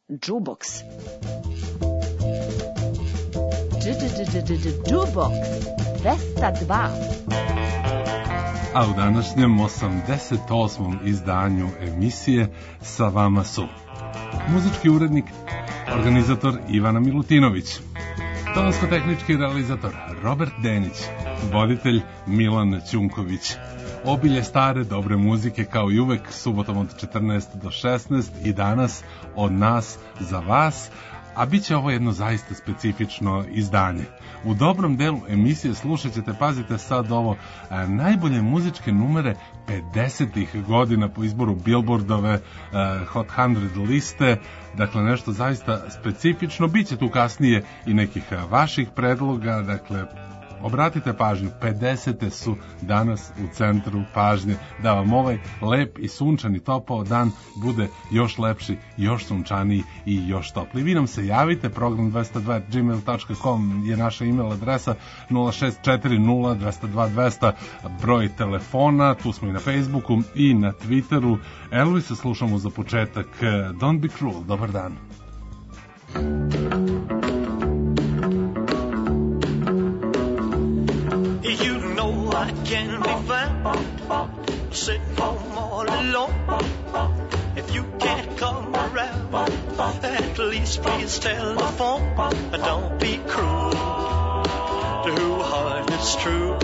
Jukebox. Jukebox 202. A u današnjem 88. izdanju emisije sa vama su muzički urednik, organizator Ivana Milutinović, tonsko-tehnički realizator Robert Denić, voditelj Milan Ćunković. Obilje stare dobre muzike kao i uvek subotom od 14 do 16 i danas od nas za vas, a bit će ovo jedno zaista specifično izdanje. U dobrom delu emisije slušat ćete, pazite sad ovo, najbolje muzičke numere 50-ih godina po izboru Billboardove Hot 100 liste, dakle nešto zaista specifično. Biće tu kasnije i nekih vaših predloga, dakle obratite pažnju, 50. su danas u centru pažnje, da vam ovaj lep i sunčani topao dan bude još lepši, još sunčaniji i još topli. Vi nam se javite, program202@gmail.com je naša email adresa, 0640-202-200 broj telefona, tu smo i na Facebooku i na Twitteru. Elvisa slušamo za početak, Don't Be Cruel, dobar dan. I can be found sitting home all alone. If you can't come around, at least please telephone. Don't be cruel to who heart is true.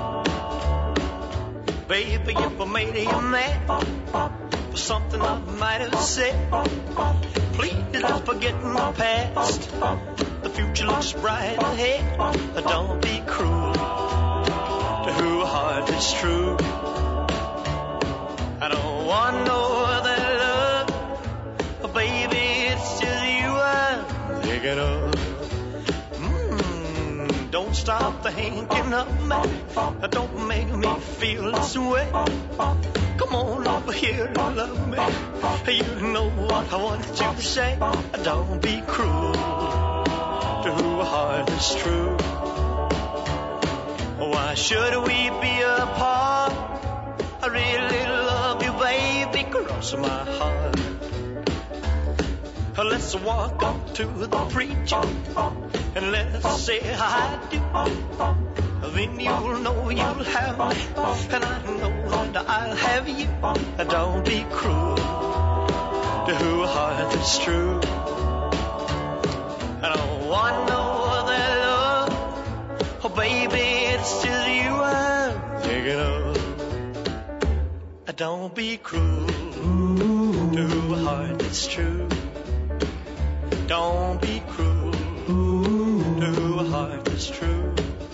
Baby, if I made you mad for something I might have said, please don't forget my past. The future looks bright ahead. Don't be cruel who heart is true. I don't want no other love, but baby, it's just you I'm thinking of. Don't stop thinking of me, don't make me feel this way. Come on over here and love me, you know what I want you to say. Don't be cruel to who heart is true. Why should we be apart? I really love you, baby, cross my heart. Let's walk up to the preacher and let's say I do. Then you'll know you'll have me, and I know that I'll have you. Don't be cruel to who heart is true. I don't want no other love, oh baby, it's just you I'm thinking of. Don't be cruel to a heart that's true. Don't be cruel to a heart that's true.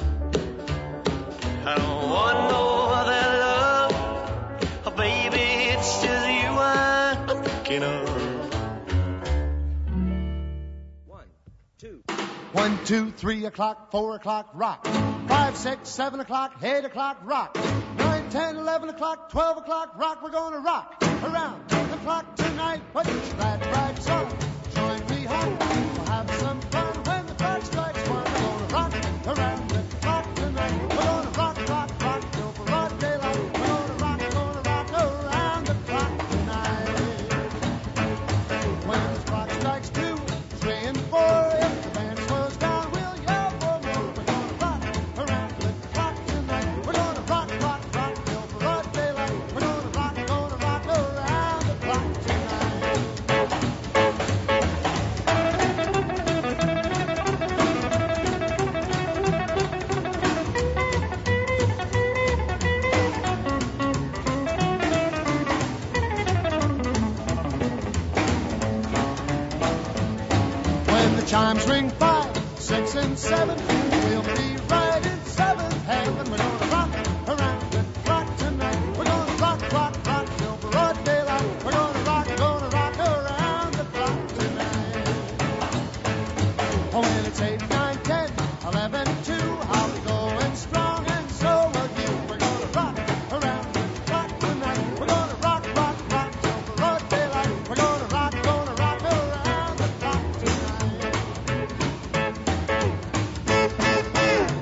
I don't want no other love, oh baby, it's just you I'm thinking of. 1, 2, 3 o'clock, 4 o'clock, rock. 5, 6, 7 o'clock, 8 o'clock, rock. 9, 10, 11 o'clock, 12 o'clock, rock. We're gonna rock around the clock tonight. Put your glad rags on, join me home. We'll have some fun when the clock strikes 1. We're gonna rock around the clock tonight. We're gonna rock, rock, rock till broad daylight. We're gonna rock around the clock tonight. When the clock strikes 2, 3, and 4. Chimes ring 5, 6, and 7. We'll be right in 7th heaven. We're gonna rock around the clock tonight. We're gonna rock, rock, rock till broad daylight. We're gonna rock around the clock tonight. Oh, when it's 8, 9, 10, 11, 2, I'll be going strong, and so will you. We're gonna rock around the clock tonight. We're gonna rock, rock, rock till broad daylight. We're gonna rock around the clock tonight.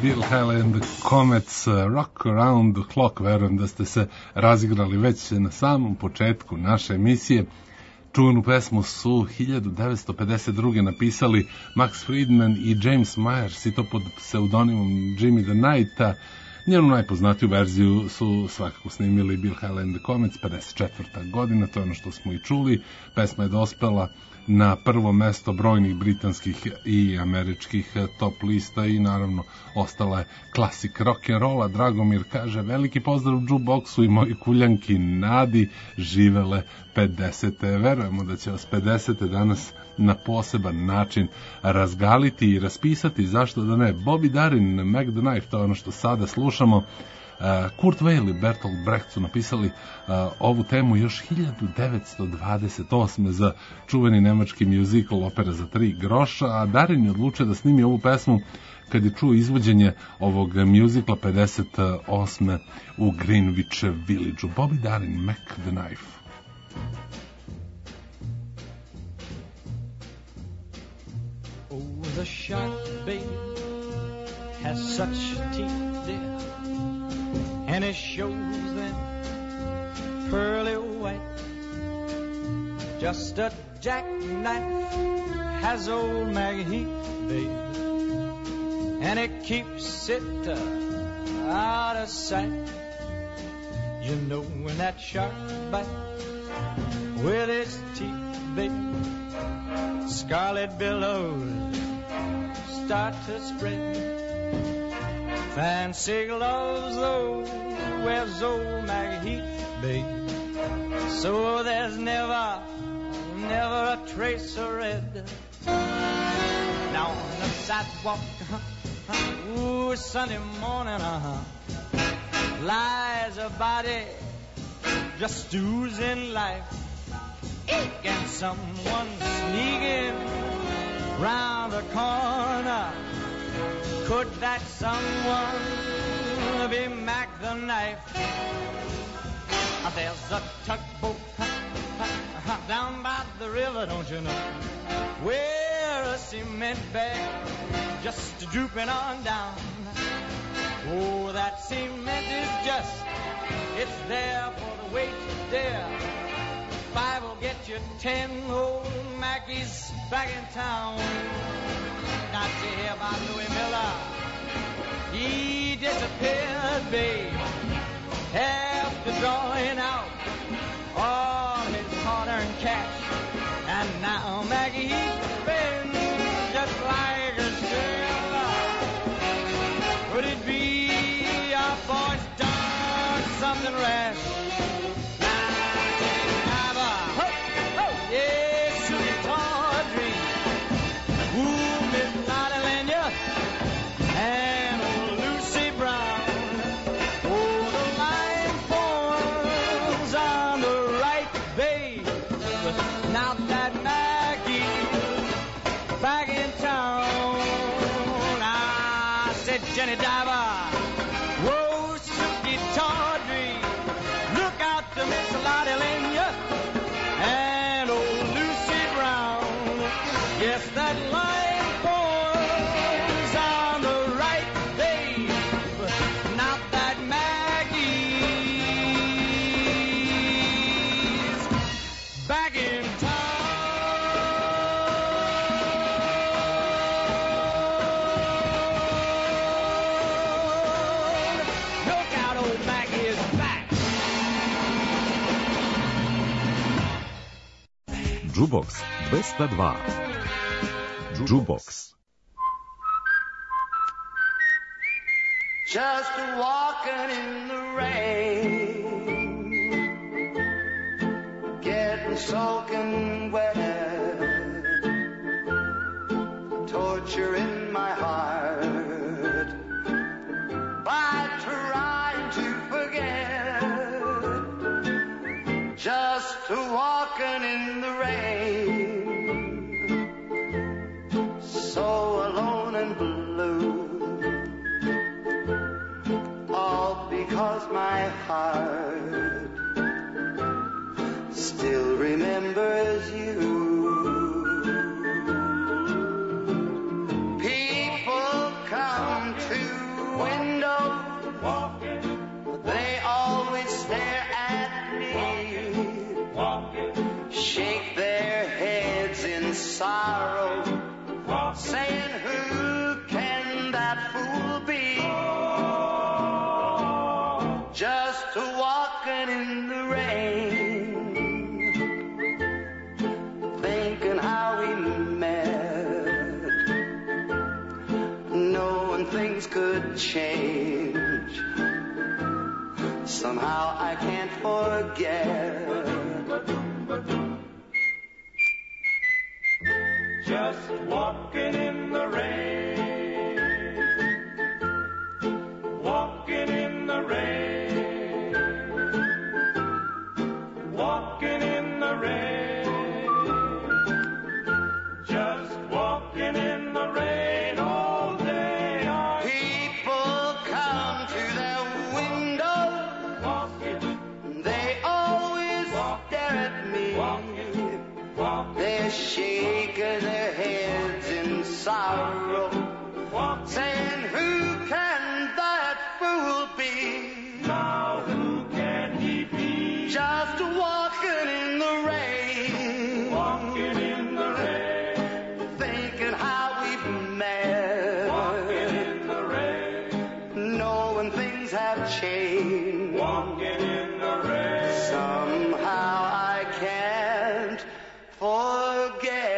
Bill Haley and the Comets, Rock Around the Clock. Verujem da ste se razigrali već na samom početku naše emisije. Čuvenu pesmu su 1952. napisali Max Friedman i James Myers, i to pod pseudonimom Jimmy the Knighta. Njenu najpoznatiju verziju su svakako snimili Bill Haley and the Comets, 54. godina, to je ono što smo i čuli. Pesma je dospela na prvo mesto brojnih britanskih i američkih top lista i naravno ostala je klasik rock'n'rolla. Dragomir kaže, veliki pozdrav Jukeboxu i moji kuljanki Nadi, živele 50. Verujemo da će vas 50. danas na poseban način razgaliti i raspisati, zašto da ne. Bobby Darin, Mac the Knife, to je ono što sada slušamo. Kurt Weill i Bertolt Brecht su napisali ovu temu još 1928. za čuveni nemački musical Opera za 3 groša, a Darin je odlučio da snimi ovu pesmu kad je čuo izvođenje ovog musicala 58. u Greenwich Village-u. Bobby Darin, Mac the Knife. Oh, the shark, babe, has such teeth, dear, and it shows them pearly white. Just a jackknife has old Maggie Heath, babe, and it keeps it out of sight. You know when that shark bites with its teeth, babe, scarlet billows start to spread. Fancy gloves, though, wears old Maggie Heath, babe, so there's never a trace of red. Now on the sidewalk, ooh, Sunday morning, lies a body just oozing life. And someone sneaking round the corner. Could that someone be Mac the Knife? There's a tugboat down by the river, don't you know, where a cement bag just drooping on down. Oh, that cement is just, it's there for the weight to dare. 5 will get you 10, old Mackie's back in town. Not to hear about Louis Miller, he disappeared, babe, after drawing out all his hard-earned cash. And now Maggie's been just like a sailor. Could it be our boy's done something rash? Jenny Diver, whoa, Suki Tawdry, look out to Miss Lottie Lenya and old Lucy Brown. Yes, that line pours on the right, babe, not that Maggie's back in town. Jukebox 202. Jukebox. Just walking in the rain, getting soaking wet, torture in my heart by trying to forget. Just walking in the rain, so alone and blue, all because my heart still remembers you. People come to could change. Somehow I can't forget. Just walking in the rain, walking in the rain, walking in the rain, just walking in the rain all day. People come to their window, they always stare at me. They're shaking their heads in sorrow, saying, who can that fool be? Now who can he be? Just walking in the rain, Walking in the rain, thinking how we've met, walking in the rain, knowing things have changed. walking in the rain. Somehow I can't forget.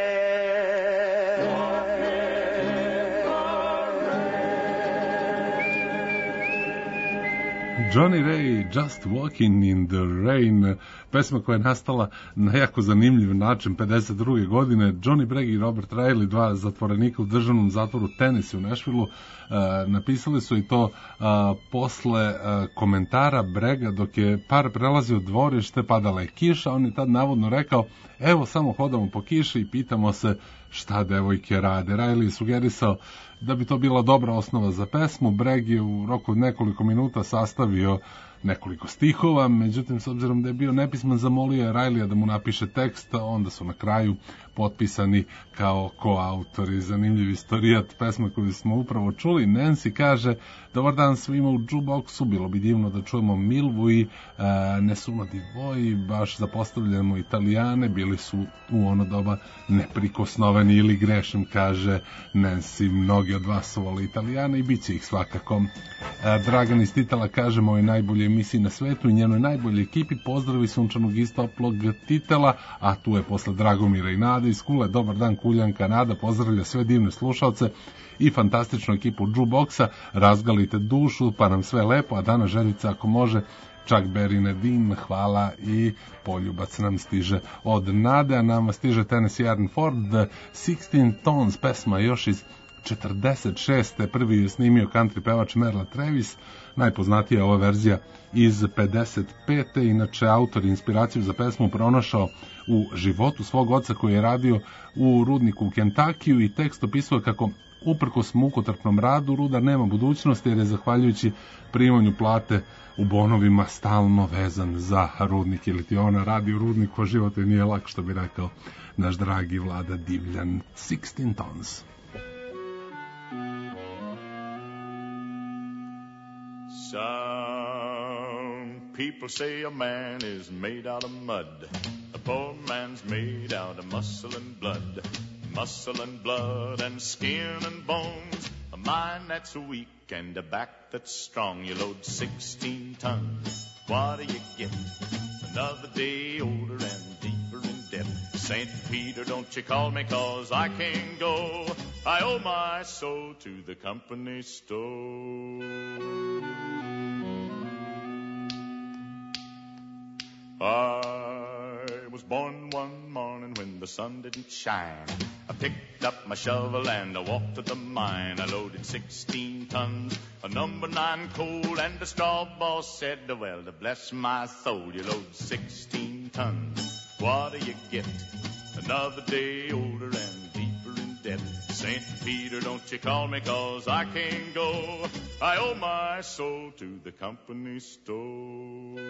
Johnny Ray, Just Walking in the Rain, pesma koja je nastala na jako zanimljiv način 52. godine. Johnny Bragg i Robert Riley, dva zatvorenika u državnom zatvoru Tennessee u Nashvilleu, napisali su i to posle komentara Bragga dok je par prelazio dvorište, padala je kiša. On je tad navodno rekao, evo samo hodamo po kiši i pitamo se šta devojke rade. Riley je sugerisao da bi to bila dobra osnova za pesmu. Bragg je u roku od nekoliko minuta sastavio nekoliko stihova, međutim, s obzirom da je bio nepisman, zamolio je Riley da mu napiše tekst, onda su na kraju potpisani kao koautori. Zanimljiv istorijat pesma koju smo upravo čuli. Nancy kaže, dobar dan svima u jukeboxu, bilo bi divno da čujemo Milvu i Nessuno di voi, baš zapostavljamo Italijane, bili su u ono doba neprikosnoveni ili grešim, kaže Nancy, mnogi od vas su vole Italijane i bit će ih svakako. Dragan iz Titela kaže, moj najbolje emisiji na svetu i njenoj najboljoj ekipi, pozdravi sunčanog istoplog Titela, a tu je posle Dragomira i Nade iz Kule, dobar dan Kuljanka, Nada pozdravlja sve divne slušalce i fantastičnu ekipu jukeboxa, razgalite dušu pa nam sve lepo, a Dana Željica ako može Chuck Berry Nedin, hvala i poljubac nam stiže od Nade, a nama stiže Tennessee Iron Ford, 16 Tons, pesma još iz 46. Prvi je snimio country pevač Merle Travis, najpoznatija je ova verzija iz 55. Inače, autor inspiraciju za pesmu pronašao u životu svog oca koji je radio u rudniku u Kentakiju i tekst opisuje kako uprkos mukotrpnom radu rudar nema budućnosti jer je zahvaljujući primanju plate u bonovima stalno vezan za rudnik, ili ti ona radi u rudniku, a život je nije lak, što bi rekao naš dragi Vlada Divljan. 16 Tons. Some people say a man is made out of mud. A poor man's made out of muscle and blood. Muscle and blood and skin and bones. A mind that's weak and a back that's strong. You load 16 tons. What do you get? Another day older and deeper in debt. St. Peter, don't you call me 'cause I can't go. I owe my soul to the company store. I was born one morning when the sun didn't shine. I picked up my shovel and I walked to the mine. I loaded 16 tons of number 9 coal, and the straw boss said, well, to bless my soul, you load 16 tons. What do you get? Another day older and deeper in debt. St. Peter, don't you call me 'cause I can't go. I owe my soul to the company store.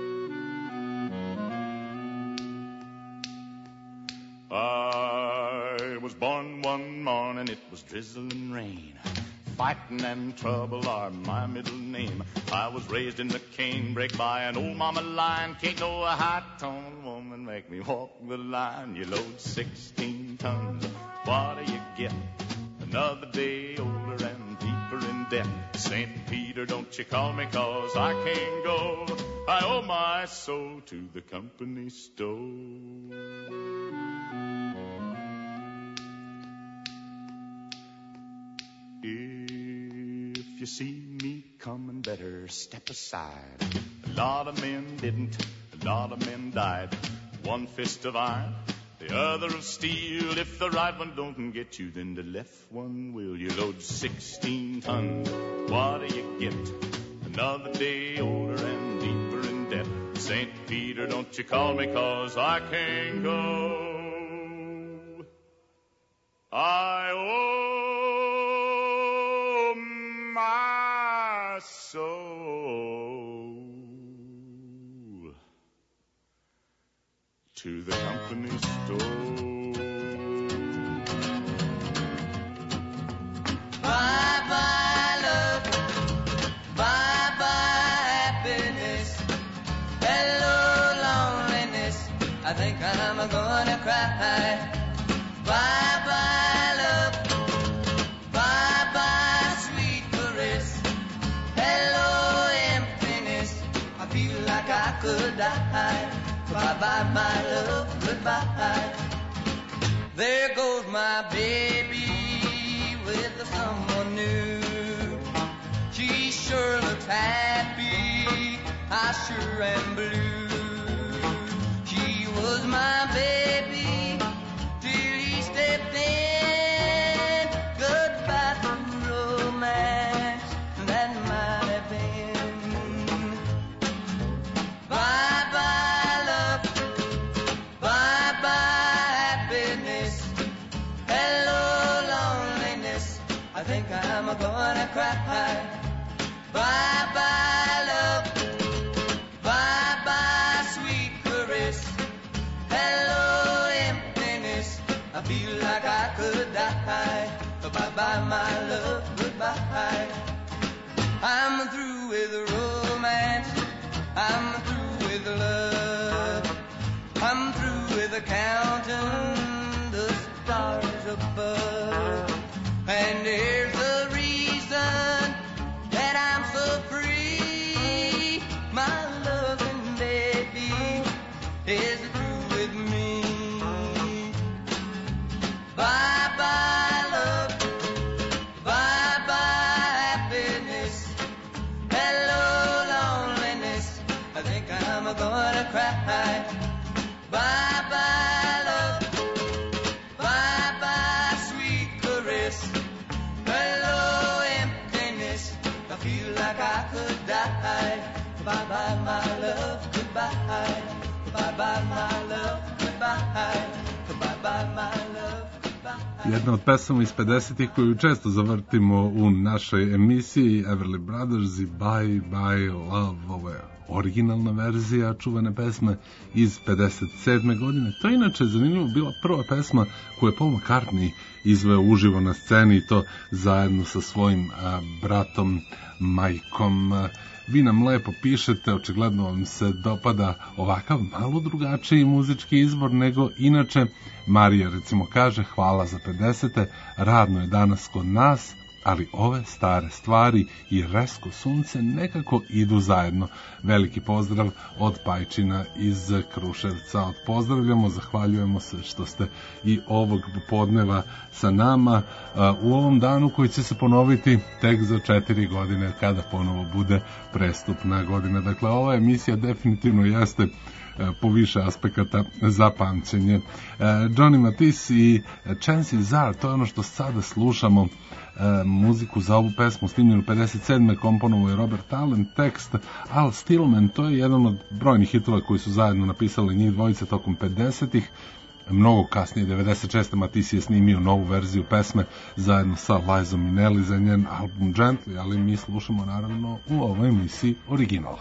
I was born one morning, it was drizzling rain. Fighting and trouble are my middle name. I was raised in the canebrake by an old mama lion. Can't no high-toned woman make me walk the line. You load 16 tons, what do you get? Another day older and deeper in debt. St. Peter, don't you call me 'cause I can't go. I owe my soul to the company store. If you see me coming, better step aside. A lot of men didn't, a lot of men died. One fist of iron, the other of steel. If the right one don't get you, then the left one will. You load 16 tons, what do you get? Another day older and deeper in debt. St. Peter, don't you call me, 'cause I can't go. I owe my soul to the company store. Bye-bye love, bye-bye happiness, hello loneliness, I think I'm gonna cry. Bye-bye love, bye-bye sweet caress, hello emptiness, I feel like I could die. Bye-bye my love, goodbye. There goes my baby with someone new. She sure looks happy, I sure am blue. She was my baby till he stepped in. Goodbye to romance, that might have been. Bye-bye love, bye-bye happiness, hello loneliness, I think I'm gonna cry. Bye-bye love, bye-bye sweet caress, hello emptiness, I feel like I could die. Bye-bye my love, goodbye. I'm through with romance, I'm through with love, I'm through with counting the stars above. And here's the reason that I'm so free. My loving baby is through with me. Bye-bye love, bye-bye happiness, hello loneliness, I think I'm gonna cry. Bye-bye love, bye-bye sweet caress, hello emptiness, I feel like I could die. Bye-bye my love, goodbye. Bye-bye my love, goodbye. Bye-bye my love, goodbye. Jedna od pesama iz 50-ih koju često zavrtimo u našoj emisiji, Everly Brothers i Bye Bye Love, ovo je originalna verzija čuvene pesme iz 57. godine. To je inače zanimljivo bila prva pesma koju je Paul McCartney izveo uživo na sceni i to zajedno sa svojim bratom Mikeom. Vi nam lepo pišete, očigledno vam se dopada ovakav malo drugačiji muzički izbor nego inače. Marija recimo kaže, hvala za 50. Radno je danas kod nas, ali ove stare stvari i Resko sunce nekako idu zajedno. Veliki pozdrav od Pajčina iz Kruševca. Pozdravljamo, zahvaljujemo se što ste i ovog popodneva sa nama u ovom danu koji će se ponoviti tek za 4 godine kada ponovo bude prestupna godina. Dakle, ova emisija definitivno jeste po više aspekata za pamćenje. Johnny Mathis i Chances Are, to je ono što sada slušamo. Muziku za ovu pesmu snimljenu 57. komponovao je Robert Allen, tekst Al Stillman, to je jedan od brojnih hitova koji su zajedno napisali njih dvojice tokom 50-ih. Mnogo kasnije, 96. Mathis je snimio novu verziju pesme zajedno sa Lizom Minnelli za njen album Gently, ali mi slušamo naravno u ovoj emisiji original.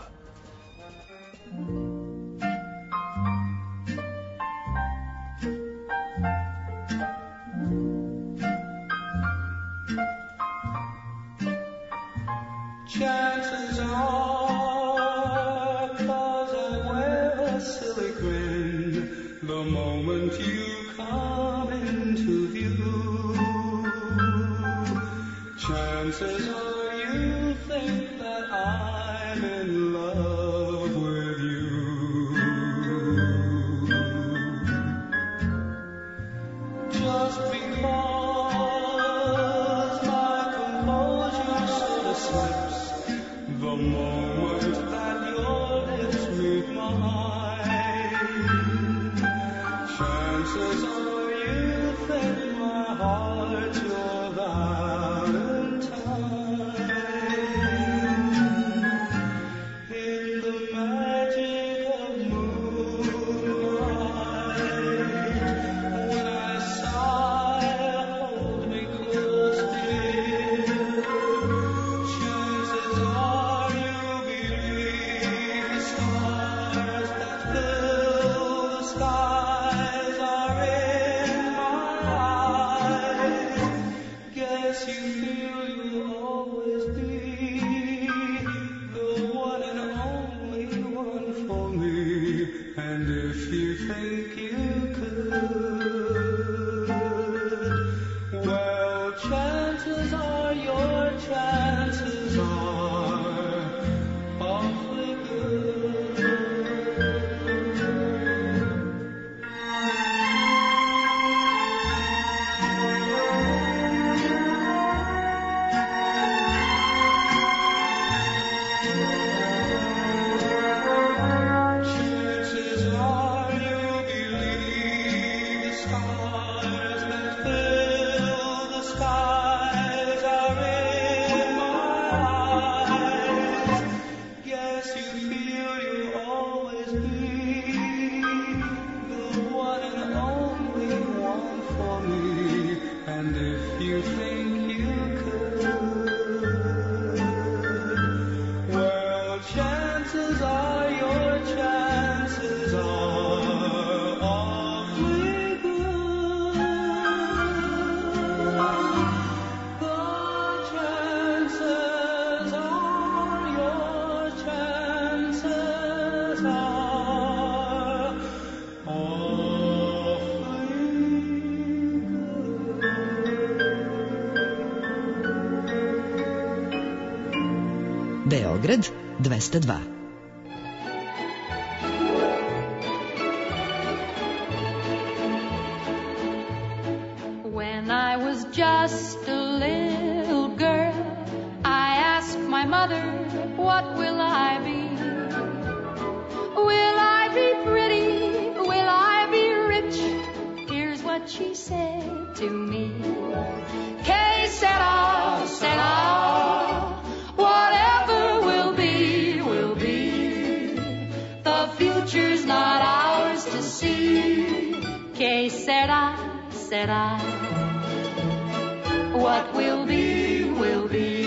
Chances are, 'cause I wear a silly grin the moment you come into view. Chances are you think that I'm in love with you. Just because my composure sort of chances are you fed my heart your valentine. In the magic of moonlight, when I sigh, hold me close, dear. Chances are you believe the stars that fill the skies are in my eyes. Guess you feel you'll always be the one and only one for me. And if you think you could, well, chances are your chances are awfully good. Chances are you believe the stars that fill the skies are in my eyes. Guess you feel you'll always be the one and only one for me. And if you think you could, well, chances are your chances are awfully good. The chances are your chances are awfully good. Beograd 202. When I was just a little girl, I asked my mother, what will I be? Will I be pretty? Will I be rich? Here's what she said to me. Que sera, sera. Whatever will be, will be. The future's not ours to see. Que sera, sera. What will be, will be.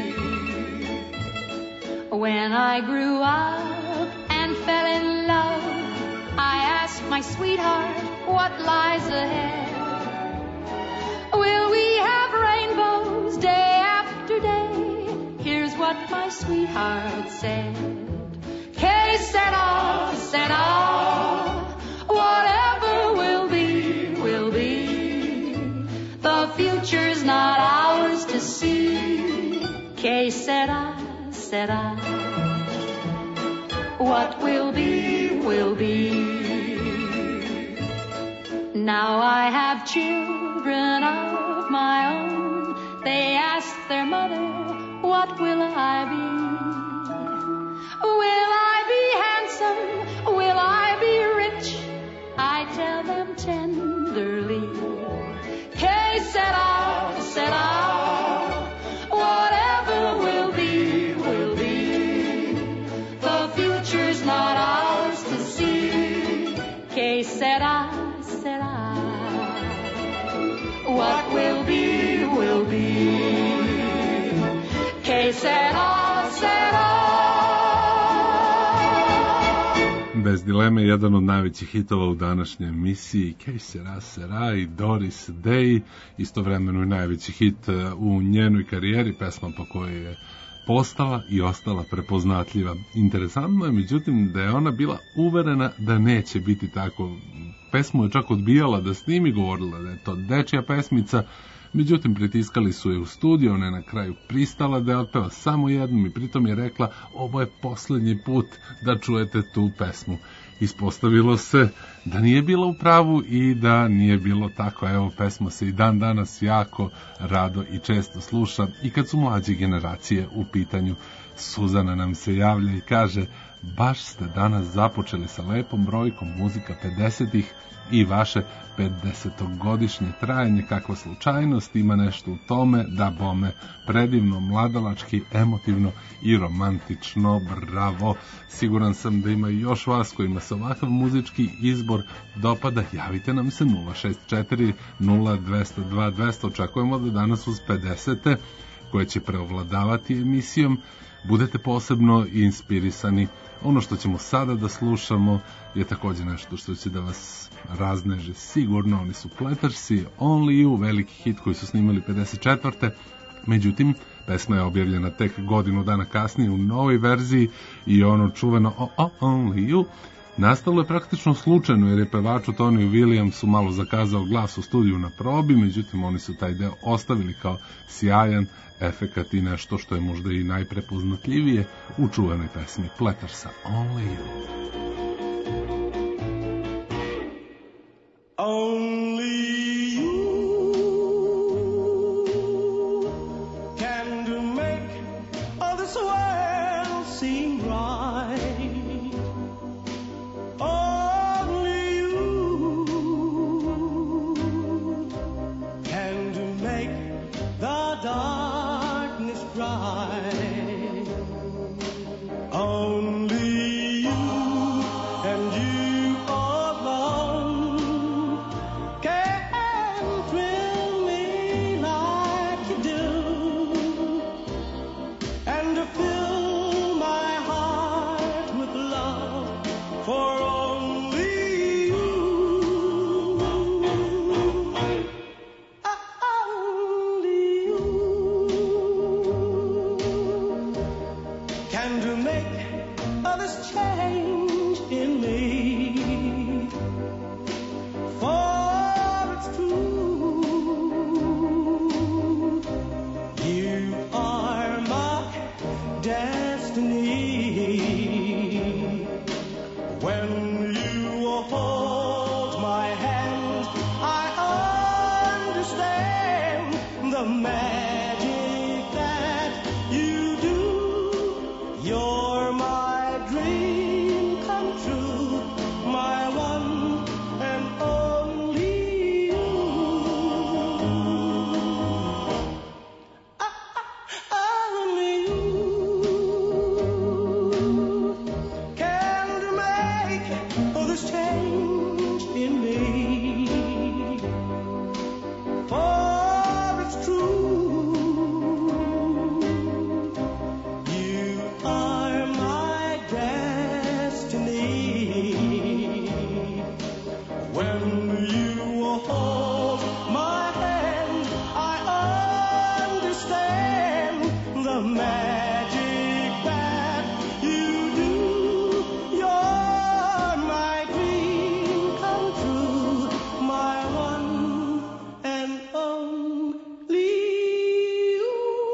When I grew up and fell in love, I asked my sweetheart, what lies ahead? Will we have rainbows day after day? Here's what my sweetheart said. Que sera, sera. Whatever will be, will be. The future's not ours to see. Que sera, sera. What will be, will be. Now I have children of my own. They ask their mother, what will I be? Will I be handsome? Will I be rich? I tell them tenderly. Que sera, sera. Whatever will be, will be. The future's not ours to see. Que sera, sera. What will be, will be. Que sera, sera. Bez dileme, jedan od najvećih hitova u današnjoj emisiji, Que sera, sera i Doris Day, istovremeno i najveći hit u njenoj karijeri, pesma po kojoj je postala i ostala prepoznatljiva. Interesantno je, međutim, da je ona bila uverena da neće biti tako. Pesmu je čak odbijala da snimi, govorila da je to dečja pesmica, međutim, pritiskali su je u studiju, ona je na kraju pristala da je otpeva samo jednom i pritom je rekla, ovo je posljednji put da čujete tu pesmu. Ispostavilo se da nije bila u pravu i da nije bilo tako. Evo, pesma se i dan danas jako rado i često sluša i kad su mlađe generacije u pitanju. Suzana nam se javlja i kaže, baš ste danas započeli sa lepom brojkom muzika 50-ih i vaše 50-godišnje trajanje. Kakva slučajnost, ima nešto u tome, da bome, predivno, mladalački, emotivno i romantično, bravo. Siguran sam da ima još vas kojima se ovakav muzički izbor dopada. Javite nam se 064 0202 200. Očekujemo da danas uz 50 koje će preovladavati emisijom budete posebno inspirisani. Ono što ćemo sada da slušamo je također nešto što će da vas razneži sigurno. Oni su Platersi, Only You, veliki hit koji su snimali 54. Međutim, pesma je objavljena tek godinu dana kasnije u novoj verziji i ono čuveno Only You nastalo je praktično slučajno jer je pevaču Toniju Williamsu malo zakazao glas u studiju na probi, međutim oni su taj deo ostavili kao sjajan efekat i nešto što je možda i najprepoznatljivije u čuvenoj pesmi Platersa Only You. Only you can do make all this world seem right. Only you can do make the darkness bright. Only you and you alone can thrill me like you do, and to fill my heart with love for only you. Only you can to make all this change in me, for it's true, you are my destiny. When you hold my hand, I understand the magic that you do. You're my dream come true, my one and only you. Only you can make all this change in me, for it's true, you are my destiny. When you hold my hand, I understand the magic that you do. You're my dream come true, my one and only you.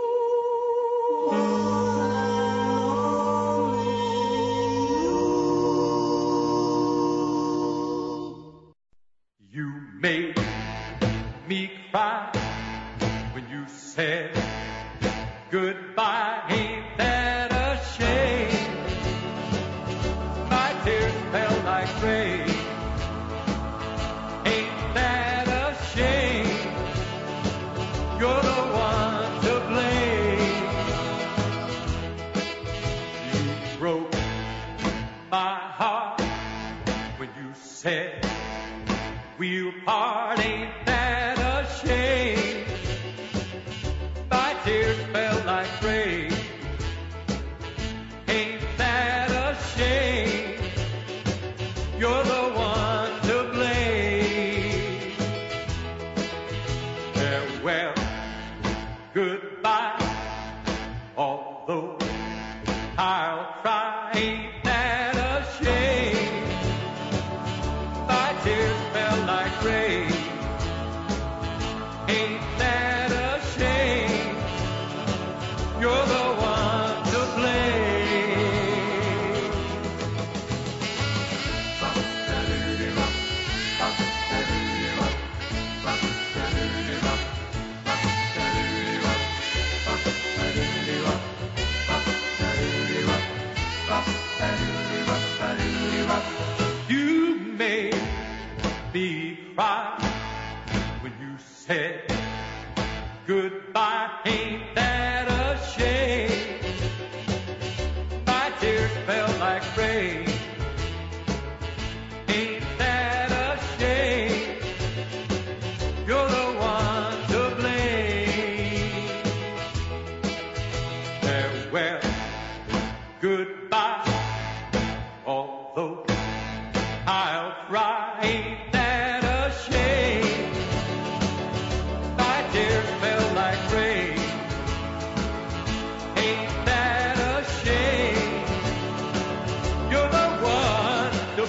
You made me cry when you said goodbye. Ain't that a shame? My tears fell like rain. Ain't that a shame? You're the one to blame. You broke my heart when you said we'll part. Ain't that a shame? My tears fell like rain. Ain't that a shame? You're the one to blame. Farewell, goodbye, although I'll try. Ain't that a shame? My tears fell like rain. Ain't that a shame? cried when you said goodbye. Ain't that a shame? My tears fell like rain. Ain't that a shame? You're the one to blame. Farewell, goodbye, although I'll cry. Ain't that a shame? My tears fell like rain. Ain't that a shame? You're the one to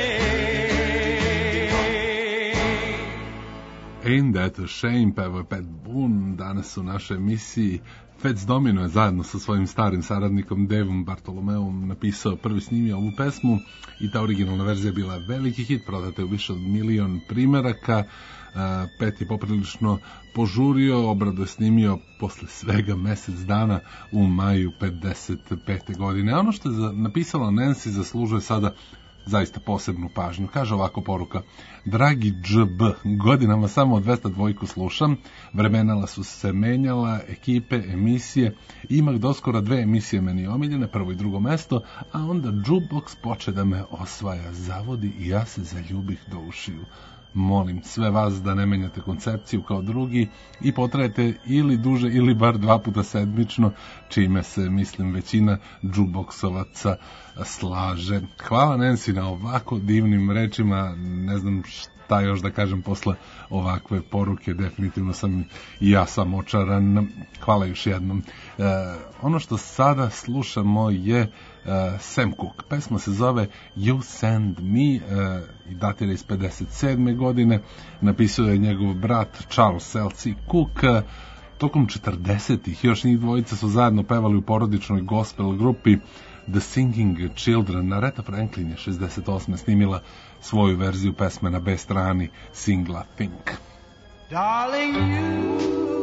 blame. Ain't that a shame, peva je Pat Boone danas u našoj emisiji. Fats Domino je zajedno sa svojim starim saradnikom Daveom Bartolomeom napisao, prvi snimio ovu pesmu i ta originalna verzija je bila veliki hit, prodata je u više od 1 milion primeraka. Pat je poprilično požurio, obradu je snimio posle svega mesec dana u maju 55. godine. A ono što je napisala Nancy zaslužuje sada zaista posebnu pažnju. Kaže ovako poruka: dragi džb, godinama samo 202 slušam, vremenala su se menjala, ekipe, emisije, imah doskora 2 emisije meni omiljene, prvo i drugo mesto, a onda jukebox poče da me osvaja, zavodi i ja se zaljubih do ušiju. Molim sve vas da ne menjate koncepciju kao drugi i potrajete ili duže ili bar 2 puta sedmično, čime se, mislim, većina džuboksovaca slaže. Hvala Nancy na ovako divnim rečima, ne znam šta još da kažem posle ovakve poruke, definitivno sam i ja sam očaran. Hvala još jednom. Ono što sada slušamo je Sam Cooke. Pesma se zove You Send Me i datira iz 57. godine. Napisao je njegov brat Charles Elsie Cooke. Tokom 40-ih još njih dvojica su zajedno pevali u porodičnoj gospel grupi The Singing Children. Aretha Franklin je 68. snimila svoju verziju pesme na B strani singla Think. Darling, you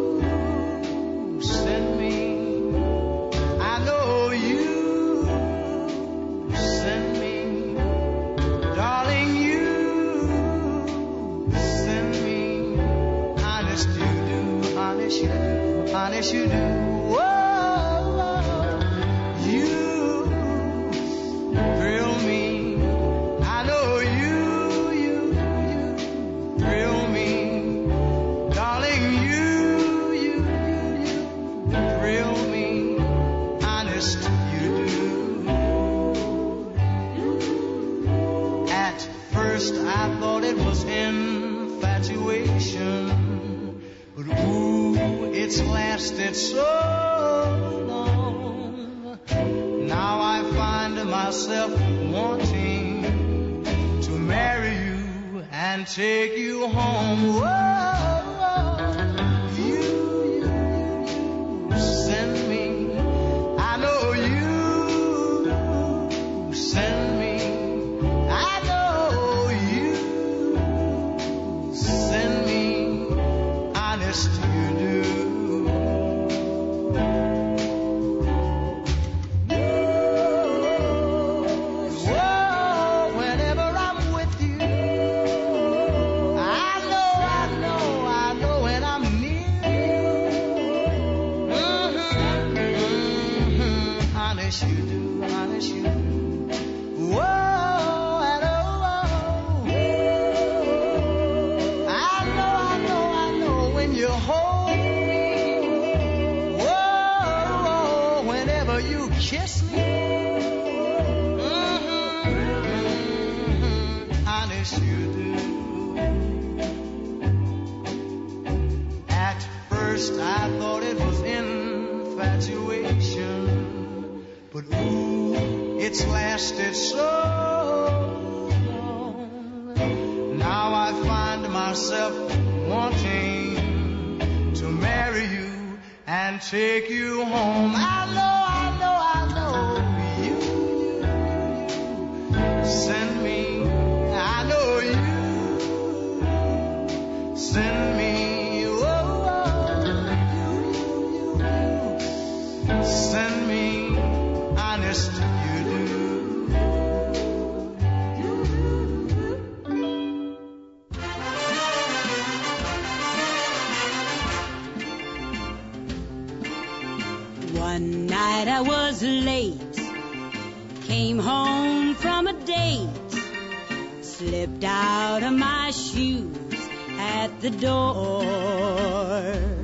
send me. I know you send me. Darling, you send me. Honest you do, honest you do, honest you do. Whoa, you thrill me. I know you thrill me. Darling, you thrill me. Honest you do. At first I thought it was infatuation, but ooh, it's lasted so long. Now I find myself wanting to marry you and take you home. Whoa, you send me. I know you send me. I know you send me. Honest you do. Whoa, whenever I'm with you, I know when I'm near you. Honest you do, honest you do. Whoa, and oh, I know when you hold me. Whoa, whenever you kiss me. Honest you do. At first I thought it was infatuation, but ooh, it's lasted so long. Now I find myself wanting to marry you and take you home. I know you send me. I know you send me. Send me. Honest you do. night I was late, came home from a date, slipped out of my shoes at the door.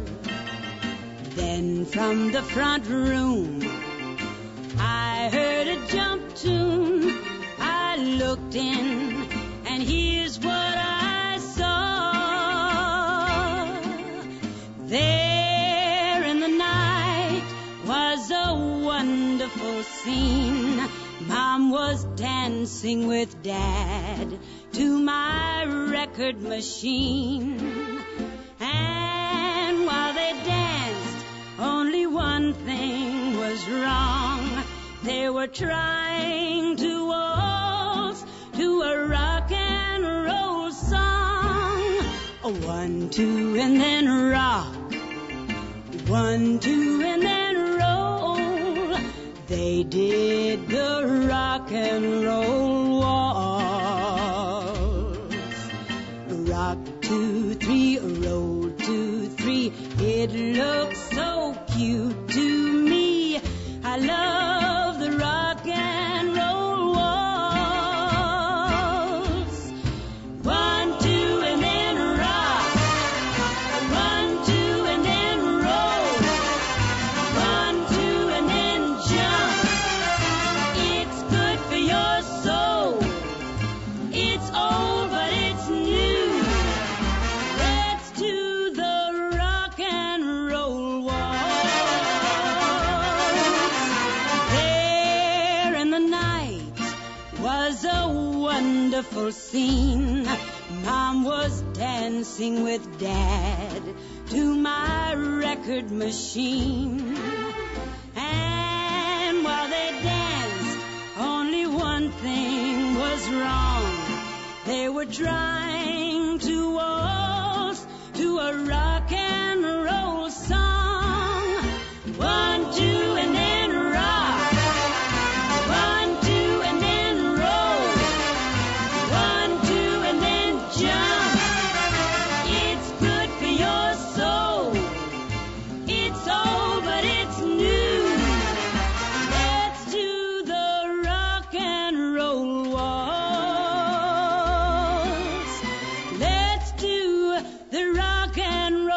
Then from the front room I heard a jump tune. I looked in and here's what I saw. There in the night was a wonderful scene. Mom was dancing with Dad to my record machine. And while they danced, only one thing was wrong. They were trying to waltz to a rock and roll song. 1, 2, and then rock. 1, 2, and then roll. They did the rock and roll waltz. Rock 2, 3, roll 2, 3. It looks so cute to me. I love the rock and roll waltz. 1, 2, and then rock. 1, 2, and then roll. 1, 2, and then jump. It's good for your soul. It's old, but it's new. Let's do the rock and roll waltz. There in the night was a wonderful scene. Mom was dancing with Dad to my record machine. And while they danced, only one thing was wrong. They were trying to waltz to a rock and roll song. 1, 2, and then rock. 1, 2, and then roll. 1, 2, and then jump. It's good for your soul. It's old, but it's new. Let's do the rock and roll waltz. Let's do the rock and roll waltz.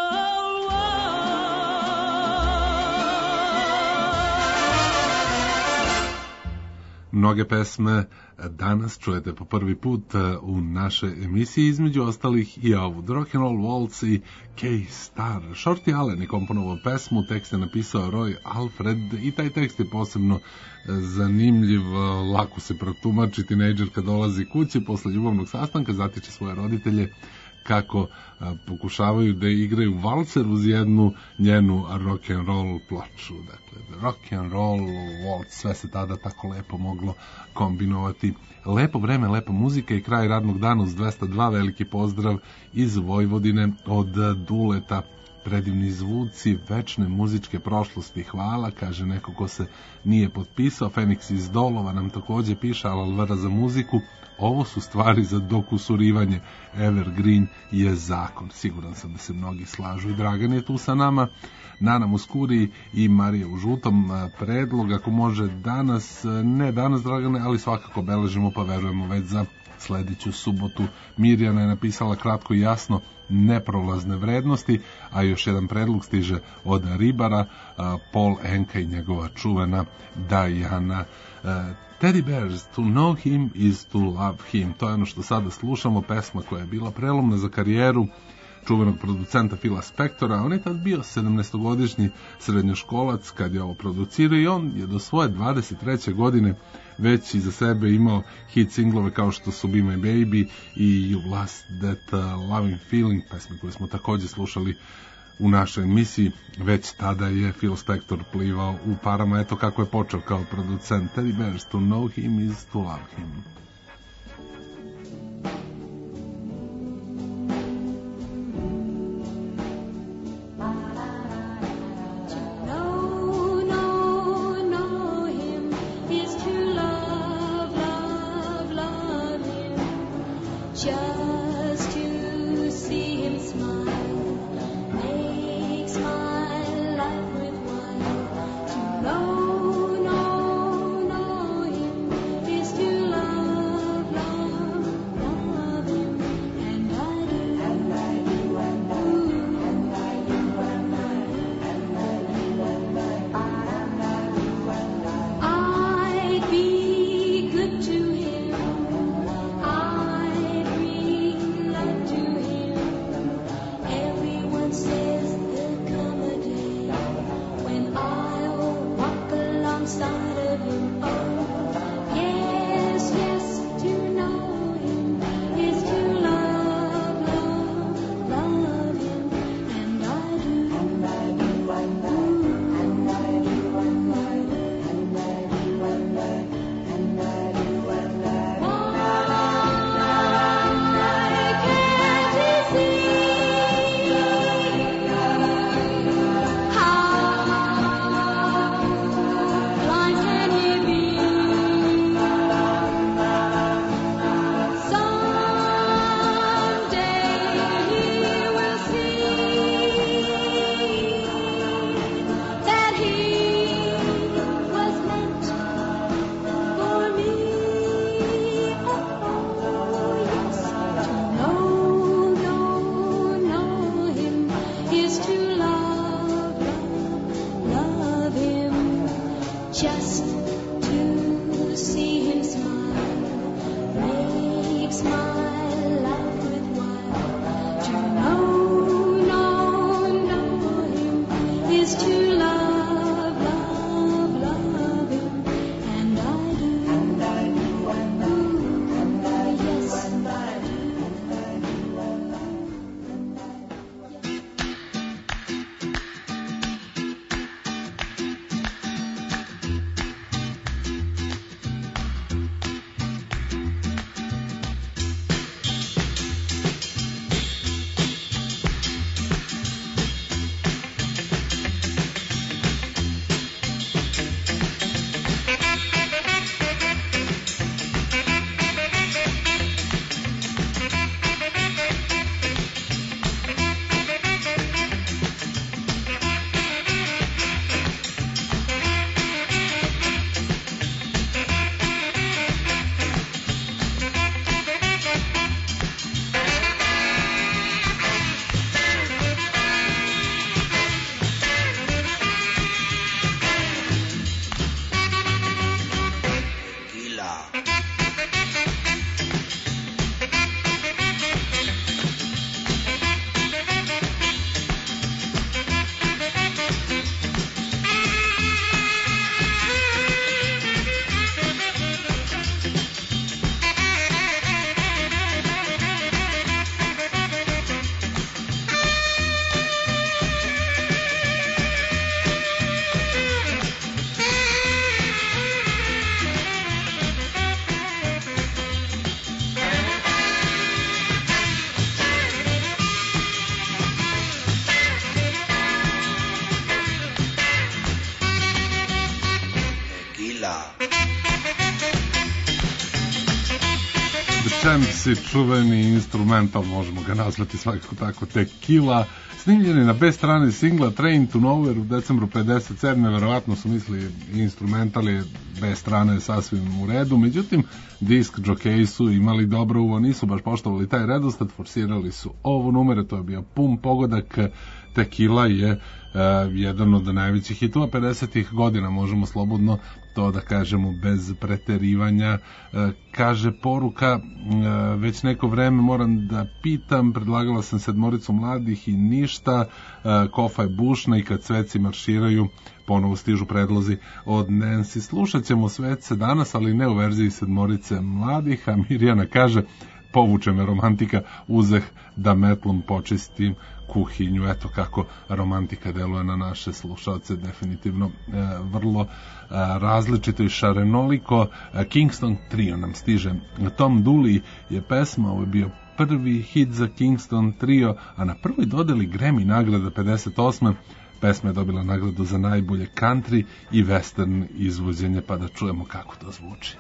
Mnoge pesme danas čujete po prvi put u našoj emisiji, između ostalih i ovu The Rock and Roll Waltz i K-Star. Shorty Allen je komponovao pesmu, tekst je napisao Roy Alfred i taj tekst je posebno zanimljiv, lako se protumači. Tinejdžerka dolazi kući posle ljubavnog sastanka, zatiče svoje roditelje kako pokušavaju da igraju valcer uz jednu njenu rock and roll ploču. Dakle, rock and roll, waltz, sve se tada tako lepo moglo kombinovati. Lepo vreme, lepa muzika i kraj radnog dana uz 202. Veliki pozdrav iz Vojvodine od Duleta. Predivni zvuci večne muzičke prošlosti, hvala, kaže neko ko se nije potpisao. Feniks iz Dolova nam takođe piše, Alvara za muziku. Ovo su stvari za dokusurivanje. Evergreen je zakon. Siguran sam da se mnogi slažu. I Dragan je tu sa nama, Nana Muskuri i Marija u žutom. Predlog, ako može danas, ne danas Dragane, ali svakako beležimo, pa verujemo već za sledeću subotu. Mirjana je napisala kratko i jasno, neprolazne vrednosti, a još jedan predlog stiže od Ribara, Paul Anka i njegova čuvena Diana. Teddy Bears, to know him is to love him. To je ono što sada slušamo, pesma koja je bila prelomna za karijeru čuvenog producenta Phila Spectora. On je tad bio 17-godišnji srednjoškolac kad je ovo producirao i on je do svoje 23. godine već iza sebe imao hit singlove kao što su Be My Baby i You Lost That Loving Feeling, pesme koje smo takođe slušali u našoj emisiji. Već tada je Phil Spector plivao u parama. Eto kako je počeo kao producent. Teddy Bears, to know him is to love him. Just to see him smile makes my life worthwhile. To know Beatlesi, čuveni instrumental, možemo ga nazvati svakako tako, Tequila, snimljeni na B strane singla Train to Nowhere u decembru 57. Verovatno su mislili instrumentali B strane je sasvim u redu, međutim disk jokeji su imali dobro uvo, nisu baš poštovali taj redosled, forsirali su ovo numere, to je bio pun pogodak. Tequila je jedan od najvećih hitova 50-ih godina, možemo slobodno to da kažemo bez preterivanja. Kaže poruka, već neko vreme moram da pitam, predlagala sam sedmoricu mladih i ništa, kofa je bušna i kad sveci marširaju ponovo stižu predlozi od Nancy. Slušat ćemo svece danas, ali ne u verziji sedmorice mladih, a Mirjana kaže, povuče me romantika, uzeh da metlom počistim kuhinju. Eto kako romantika deluje na naše slušalce, definitivno vrlo različito i šarenoliko. Kingston Trio nam stiže. Tom Dooley je pesma, ovo je bio prvi hit za Kingston Trio, a na prvoj dodeli Grammy nagrada 58. Pesma je dobila nagradu za najbolje country i western izvođenje, pa da čujemo kako to zvuči.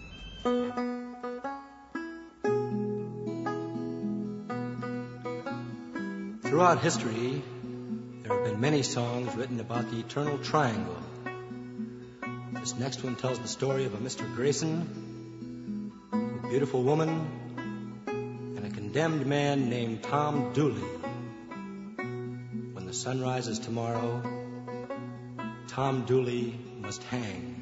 Throughout history, there have been many songs written about the eternal triangle. This next one tells the story of a Mr. Grayson, a beautiful woman, and a condemned man named Tom Dooley. When the sun rises tomorrow, Tom Dooley must hang.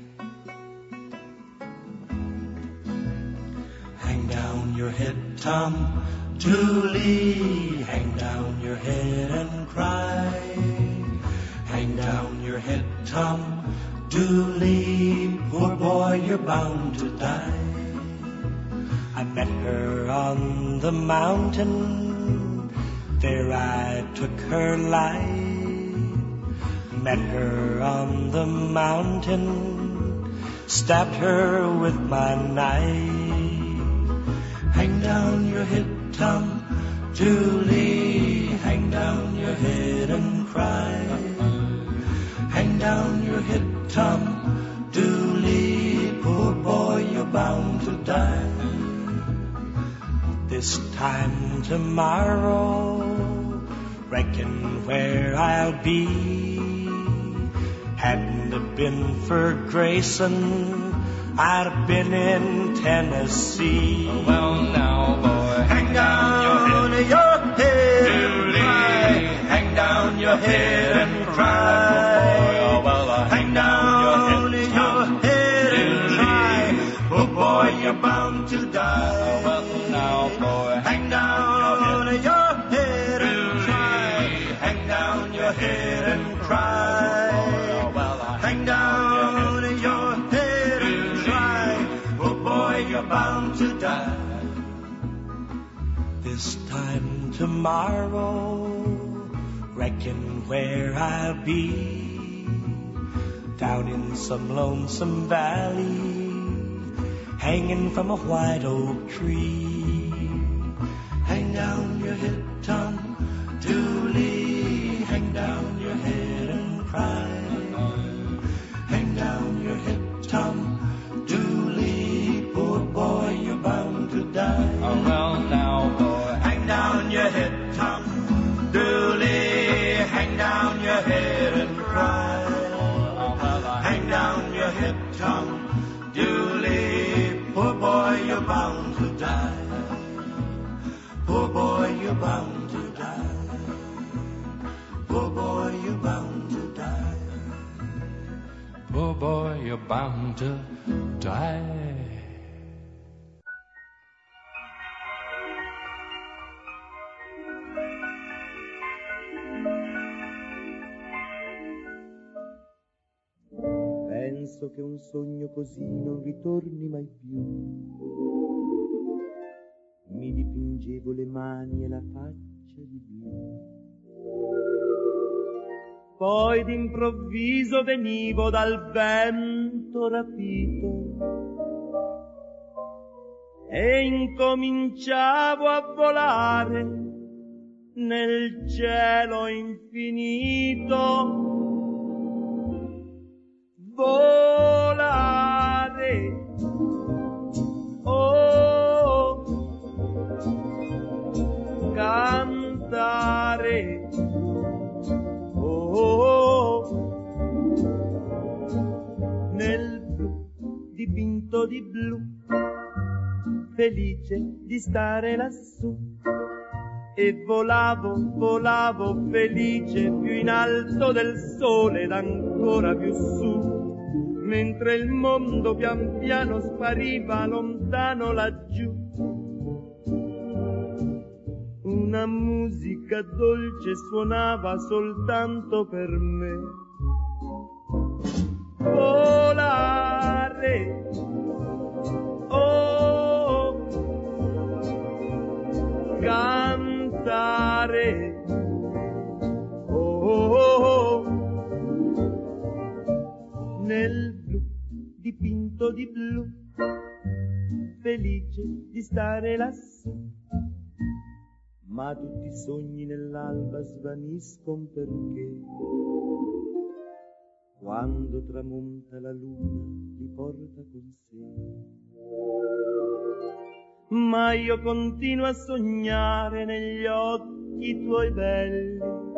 Hang down your head, Tom Dooley, hang down your head and cry. Hang down your head, Tom Dooley, poor boy, you're bound to die. I met her on the mountain, there I took her life. Met her on the mountain, stabbed her with my knife. Hang down your head, Tom Dooley, hang down your head and cry. Hang down your head, Tom Dooley, poor boy, you're bound to die. This time tomorrow, reckon where I'll be. Hadn't it been for Grayson, I'd have been in Tennessee. Oh, well, now, boy, hang down your head and cry. Hang down your head and cry. Oh, well, hang down your head and cry. Oh, boy, you're bound to die. Oh, well, now, boy, hang down your head and cry. Hang down your head and cry. Oh, well, hang down your head and cry. Oh, boy, you're bound to die. This time tomorrow, reckon where I'll be. Down in some lonesome valley, hanging from a white oak tree. Hang down your head, Tom Dooley, hang down your head and cry. Hang down your head, Tom Dooley, poor boy, you're bound to die. Oh, well, now, boy, hang down your head, Tom Dooley, hang down your head and cry. Oh, well, hang down your head, Tom Dooley, poor boy, you're bound to die. Poor boy, you're bound to die. Poor boy, you're bound to die. Poor boy, you're bound to die. Penso che un sogno così non ritorni mai più. Mi dipingevo le mani e la faccia di blu. Poi d'improvviso venivo dal vento rapito e incominciavo a volare nel cielo infinito. Volare, oh, oh, nel blu dipinto di blu, felice di stare lassù, e volavo, volavo felice più in alto del sole ed ancora più su, mentre il mondo pian piano spariva lontano laggiù. Una musica dolce suonava soltanto per me. Volare, oh, cantare, oh, nel blu dipinto di blu, felice di stare lassù. Ma tutti i sogni nell'alba svaniscono perché quando tramonta la luna li porta con sé. Ma io continuo a sognare negli occhi tuoi belli,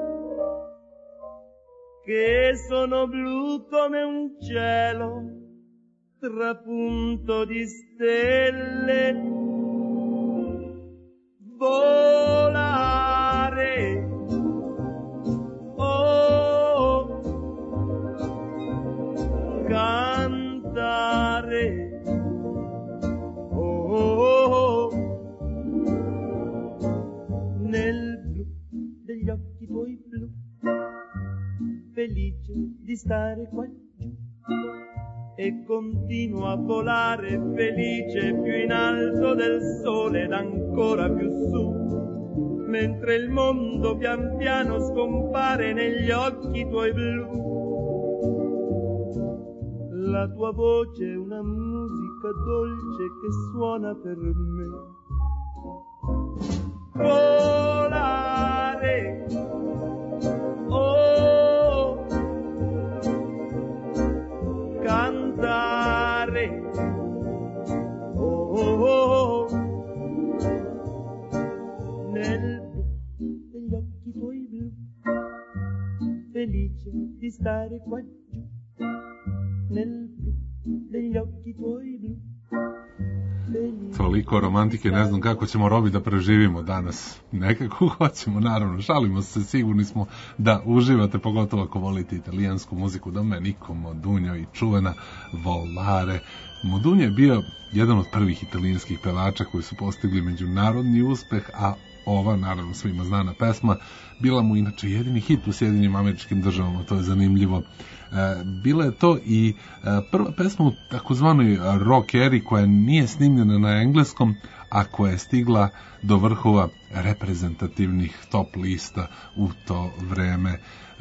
che sono blu come un cielo trapunto di stelle. Volare, oh, cantare, oh, nel blu degli occhi tuoi blu, felice di stare qua giù, e continuo a volare felice più in alto del sole ed ancora più su, mentre il mondo pian piano scompare negli occhi tuoi blu. La tua voce è una musica dolce che suona per me. Volare, oh, cantare, oh, nel blu degli occhi tuoi blu, felice di stare qua giù, nel blu degli occhi tuoi blu. Toliko romantike, ne znam kako ćemo Robi da preživimo danas. Nekako hoćemo, naravno, šalimo se, sigurni smo da uživate, pogotovo ako volite italijansku muziku, Domenico Modugno i čuvena Volare. Modugno je bio jedan od prvih italijanskih pevača koji su postigli međunarodni uspeh, a ova, naravno svima znana pesma, bila mu inače jedini hit u Sjedinjenim Američkim Državama, to je zanimljivo. Bila je to i prva pesma u takozvanoj rock eri koja nije snimljena na engleskom, a koja je stigla do vrhova reprezentativnih top lista u to vreme.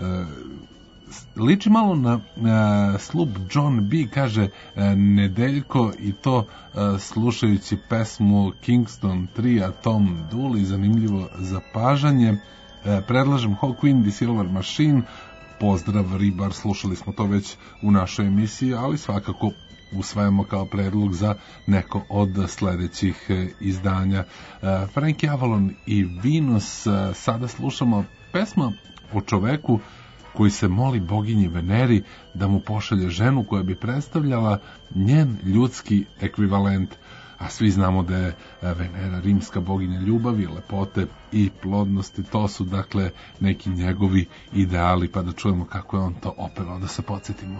Liči malo na slup John B, kaže Nedeljko, i to slušajući pesmu Kingston 3, Tom Dooley, zanimljivo zapažanje. Predlažem Hawkwind i Silver Machine. Pozdrav Ribar, slušali smo to već u našoj emisiji, ali svakako usvajamo kao predlog za neko od sledećih izdanja. Frankie Avalon i Venus. Sada slušamo pesma o čoveku koji se moli boginji Veneri da mu pošalje ženu koja bi predstavljala njen ljudski ekvivalent, a svi znamo da je Venera rimska boginja ljubavi, lepote i plodnosti. To su dakle neki njegovi ideali, pa da čujemo kako je on to opevao, da se podsjetimo.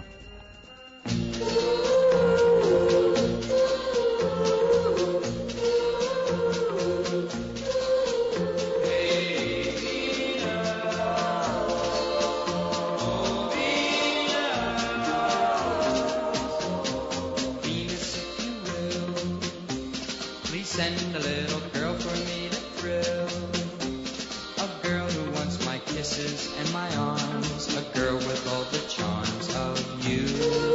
Send a little girl for me to thrill, a girl who wants my kisses and my arms, a girl with all the charms of you.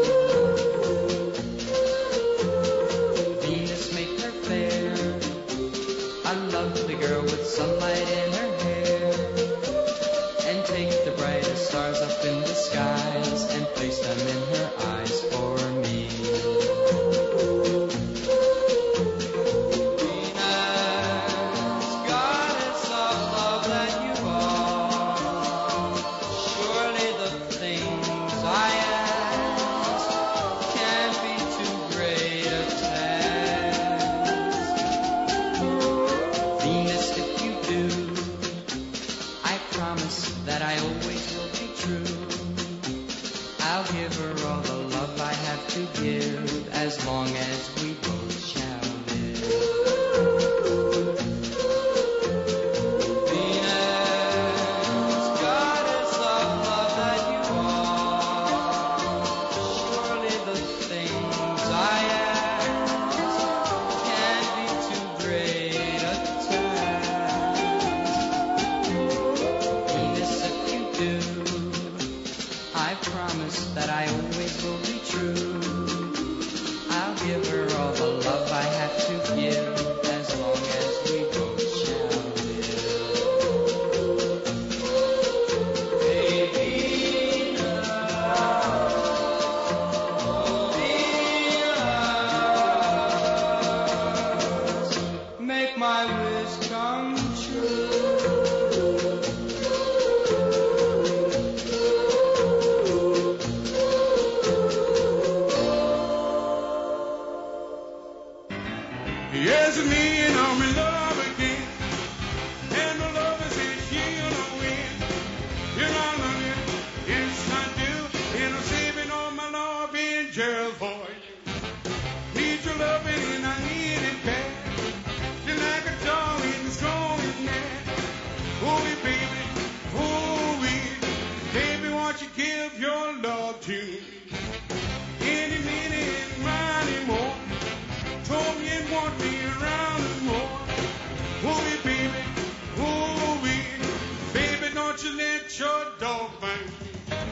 Venus, make her fair, a lovely girl with sunlight in her hair, and take the brightest stars up in the skies and place them in her eyes for me. Goddess of love that you are, tune. Any minute, mighty more. Told me it want me around and more. Ooh, baby, ooh, baby, don't you let your dog bite me.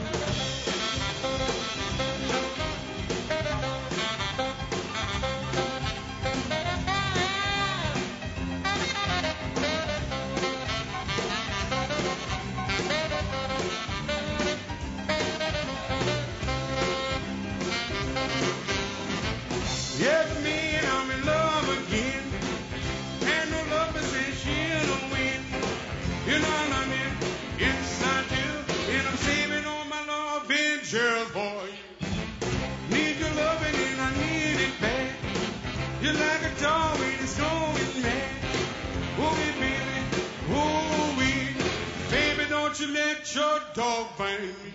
Yes, me and I'm in love again. And no love is saying she'll win. You know what I mean? Yes, I do. And I'm saving all my love in jail for you. Need your loving and I need it bad. You're like a dog when it's going mad. Ooh, baby, ooh, baby, don't you let your dog bite me.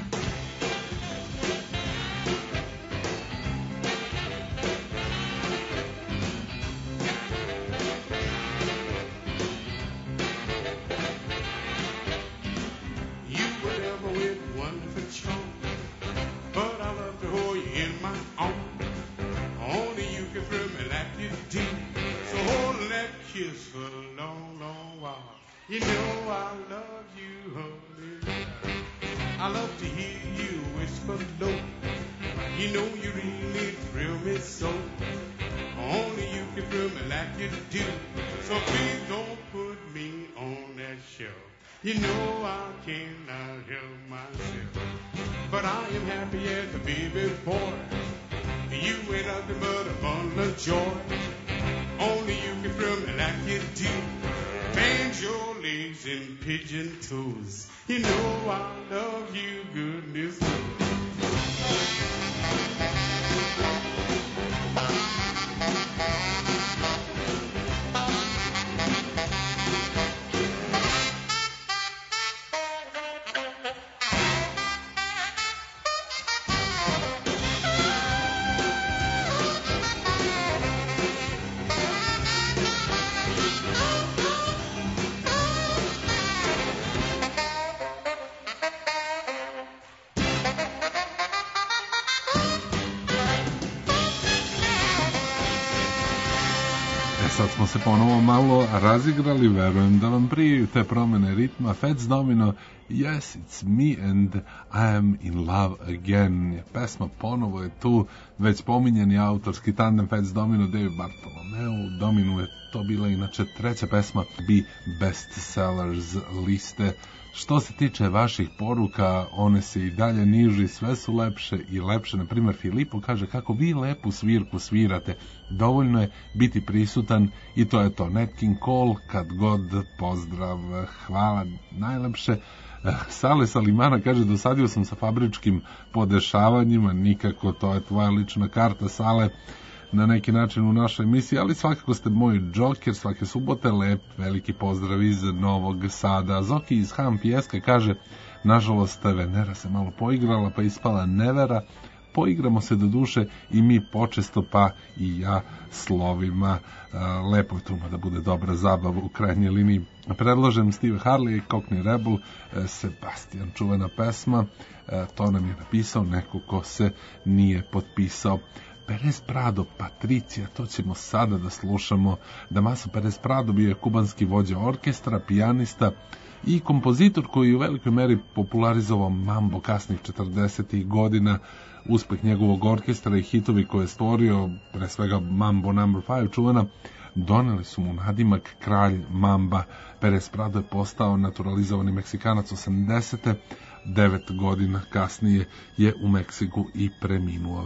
But I love to hold you in my arms. Only you can thrill me like you do. So hold that kiss for a long, long while. You know I love you, honey. I love to hear you whisper low. You know you really thrill me so. Only you can thrill me like you do. So please don't put me on that shelf. You know I cannot help myself. But I am happy as a baby boy. You ain't nothing but a bundle of joy. Only you can thrill me like you do. Bend your legs and pigeon toes. You know I love you, goodness knows. Sad smo se ponovo malo razigrali, verujem da vam priju te promene ritma. Fats Domino, Yes, it's me and I am in love again. Pesma ponovo je tu, već pominjeni autorski tandem Fats Domino, David Bartolomeu. Dominu je to bila inače treća pesma B Best Sellers liste. Što se tiče vaših poruka, one se i dalje niži, sve su lepše i lepše. Na primjer, Filipo kaže kako vi lepu svirku svirate, dovoljno je biti prisutan i to je to. Nat King Cole, kad god, pozdrav, hvala, najlepše. Sale Salimana kaže, dosadio sam sa fabričkim podešavanjima, nikako, to je tvoja lična karta, Sale, na neki način u našoj emisiji, ali svakako ste moj džoker svake subote. Lep, veliki pozdrav iz Novog Sada. Zoki iz Ham Pijeska kaže, nažalost Venera se malo poigrala pa ispala nevera, poigramo se do duše i mi počesto, pa i ja slovima. Lepo je tu da bude dobra zabava u krajnjoj liniji. Predlažem Steve Harley i Cockney Rebel, Sebastian, čuvena pesma, to nam je napisao neko ko se nije potpisao. Perez Prado, Patricija, to ćemo sada da slušamo. Damaso Perez Prado bio je kubanski vođa orkestra, pijanista i kompozitor koji je u velikoj meri popularizovao mambo kasnih 40. godina. Uspeh njegovog orkestra i hitovi koje je stvorio, pre svega Mambo No. 5 čuvena, doneli su mu nadimak kralj mamba. Perez Prado je postao naturalizovani Meksikanac 80. 9 godina kasnije je u Meksiku i preminuo.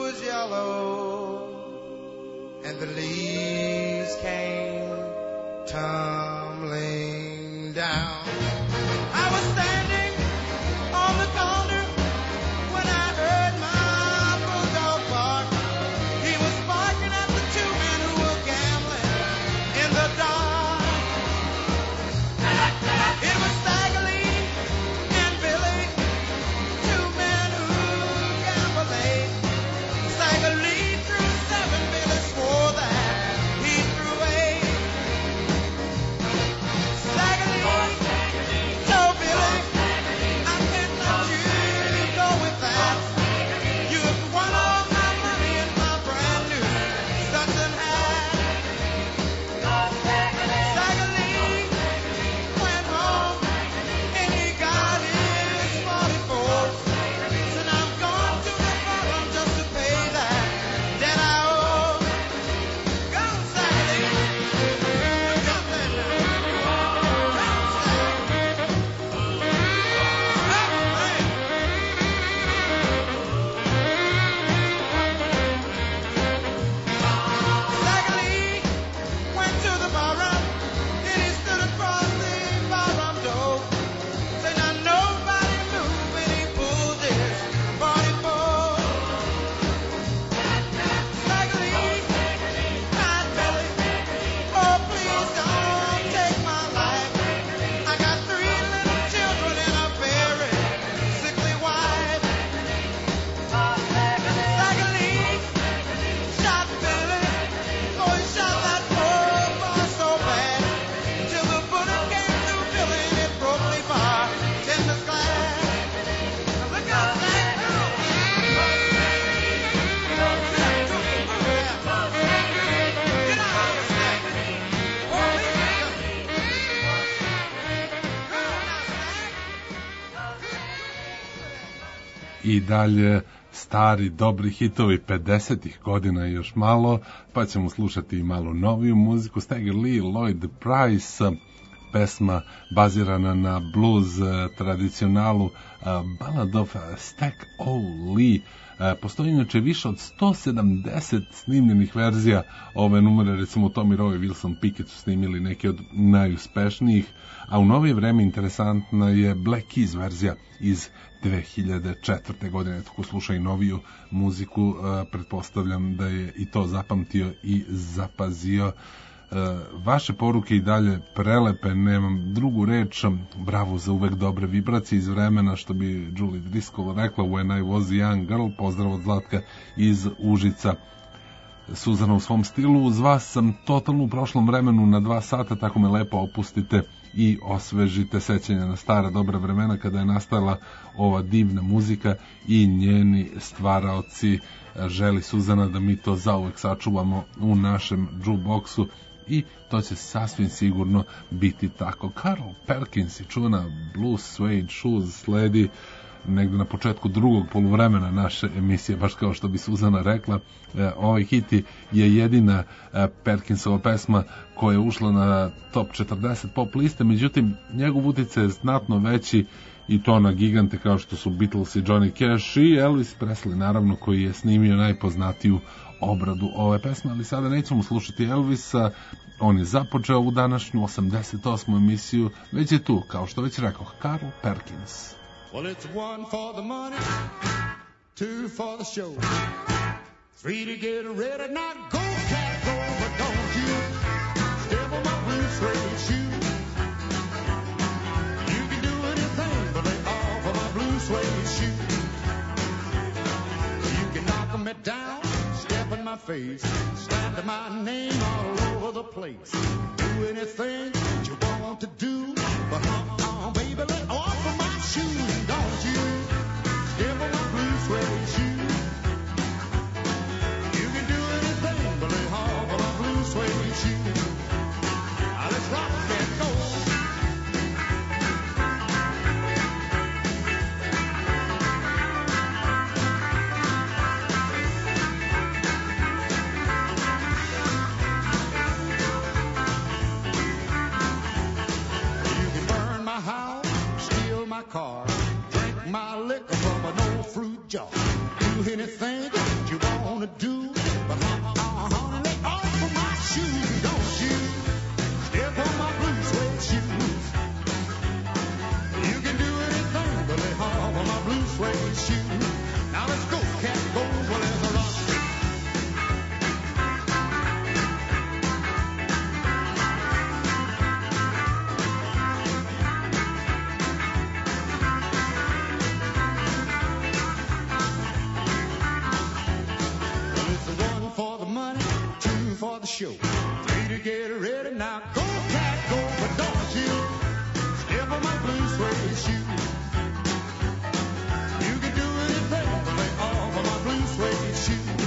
was yellow and the leaves came tumbling down. I was standing on the corner when I heard my bulldog bark. He was barking at the two men who were gambling in the dark. It was Stagger Lee and Billy, two men who gambled late. Stagger Lee threw 7, Billy swore that he threw 8. Stagger Lee told Billy, I can't let you go with that. You've won all my money in my brand new Stetson hat. Stagger Lee went home and he got his 44. Said I'm going to the bottom just to pay that debt I owe. Go Stagger Lee. Go Stagger Lee. Stagger Lee went to the barroom, then he stood across the barroom door. Said now nobody move, and he pulled his 44. Stagger Lee cried Billy, oh please don't take my life. I got 3 little children and a very sickly wife. Stagger Lee shot Billy, oh he shot that poor boy so bad, till the bullet came through Billy and it broke me bar, tinder's glass. Now look out, Stagger. Get out of here, Stagger. Oh, please. I dalje stari dobri hitovi 50-ih godina i još malo, pa ćemo slušati i malo noviju muziku. Stagger Lee, Lloyd Price, pesma bazirana na blues tradicionalu Ballad of Stack O'Lee. Postoji inače više od 170 snimljenih verzija ove numere, recimo Tommy Roy i Wilson Pickett su snimili neke od najuspešnijih, a u novije vreme interesantna je Black Keys verzija iz 2004. godine. Tako slušaj noviju muziku, pretpostavljam da je i to zapamtio i zapazio. Vaše poruke i dalje prelepe, nemam drugu reč. Bravo za uvek dobre vibracije iz vremena, što bi Julie Driscoll rekla, When I was a young girl. Pozdrav od Zlatka iz Užica. Suzana u svom stilu, uz vas sam totalno u prošlom vremenu na 2 sata, tako me lepo opustite i osvežite sećanja na stara dobra vremena kada je nastala ova divna muzika i njeni stvaraoci. Želi Suzana da mi to zauvek sačuvamo u našem jukeboxu i to će sasvim sigurno biti tako. Carl Perkins i čuvena Blues Suede Shoes sledi negde na početku drugog poluvremena naše emisije, baš kao što bi Suzana rekla. Ovaj hit je jedina Perkinsova pesma koja je ušla na top 40 pop liste, međutim njegov uticaj je znatno veći i to na gigante kao što su Beatles i Johnny Cash i Elvis Presley, naravno, koji je snimio najpoznatiju obradu ove pesme, ali sada nećemo slušati Elvisa. On je započeo ovu današnju 88. emisiju, već je tu, kao što već rekao, Carl Perkins. Well, it's 1 for the money, 2 for the show, 3 to get ready. Now go, cat, go, but don't you step on my blue suede shoe. You can do anything but lay off of my blue suede shoe. You can knock me down, step in my face, slander my name all over the place. Do anything that you want to do, but baby, lay off of my shoes. Don't you step on my blue suede shoe. You can do anything but lay off of my blue suede shoe. Now let's rock and go. Car, drink my liquor from an old fruit jar. Do anything that you want wanna do. But honey, lay off of my shoes, don't you? Step on my blue suede shoes. You can do anything but lay off of my blue suede shoes. Now let's go, cat, go, well, there's a rock. Show. 3 to get ready now. Go, cat, go, but don't you step on my blue suede shoes. You can do anything but lay off of my blue suede shoes.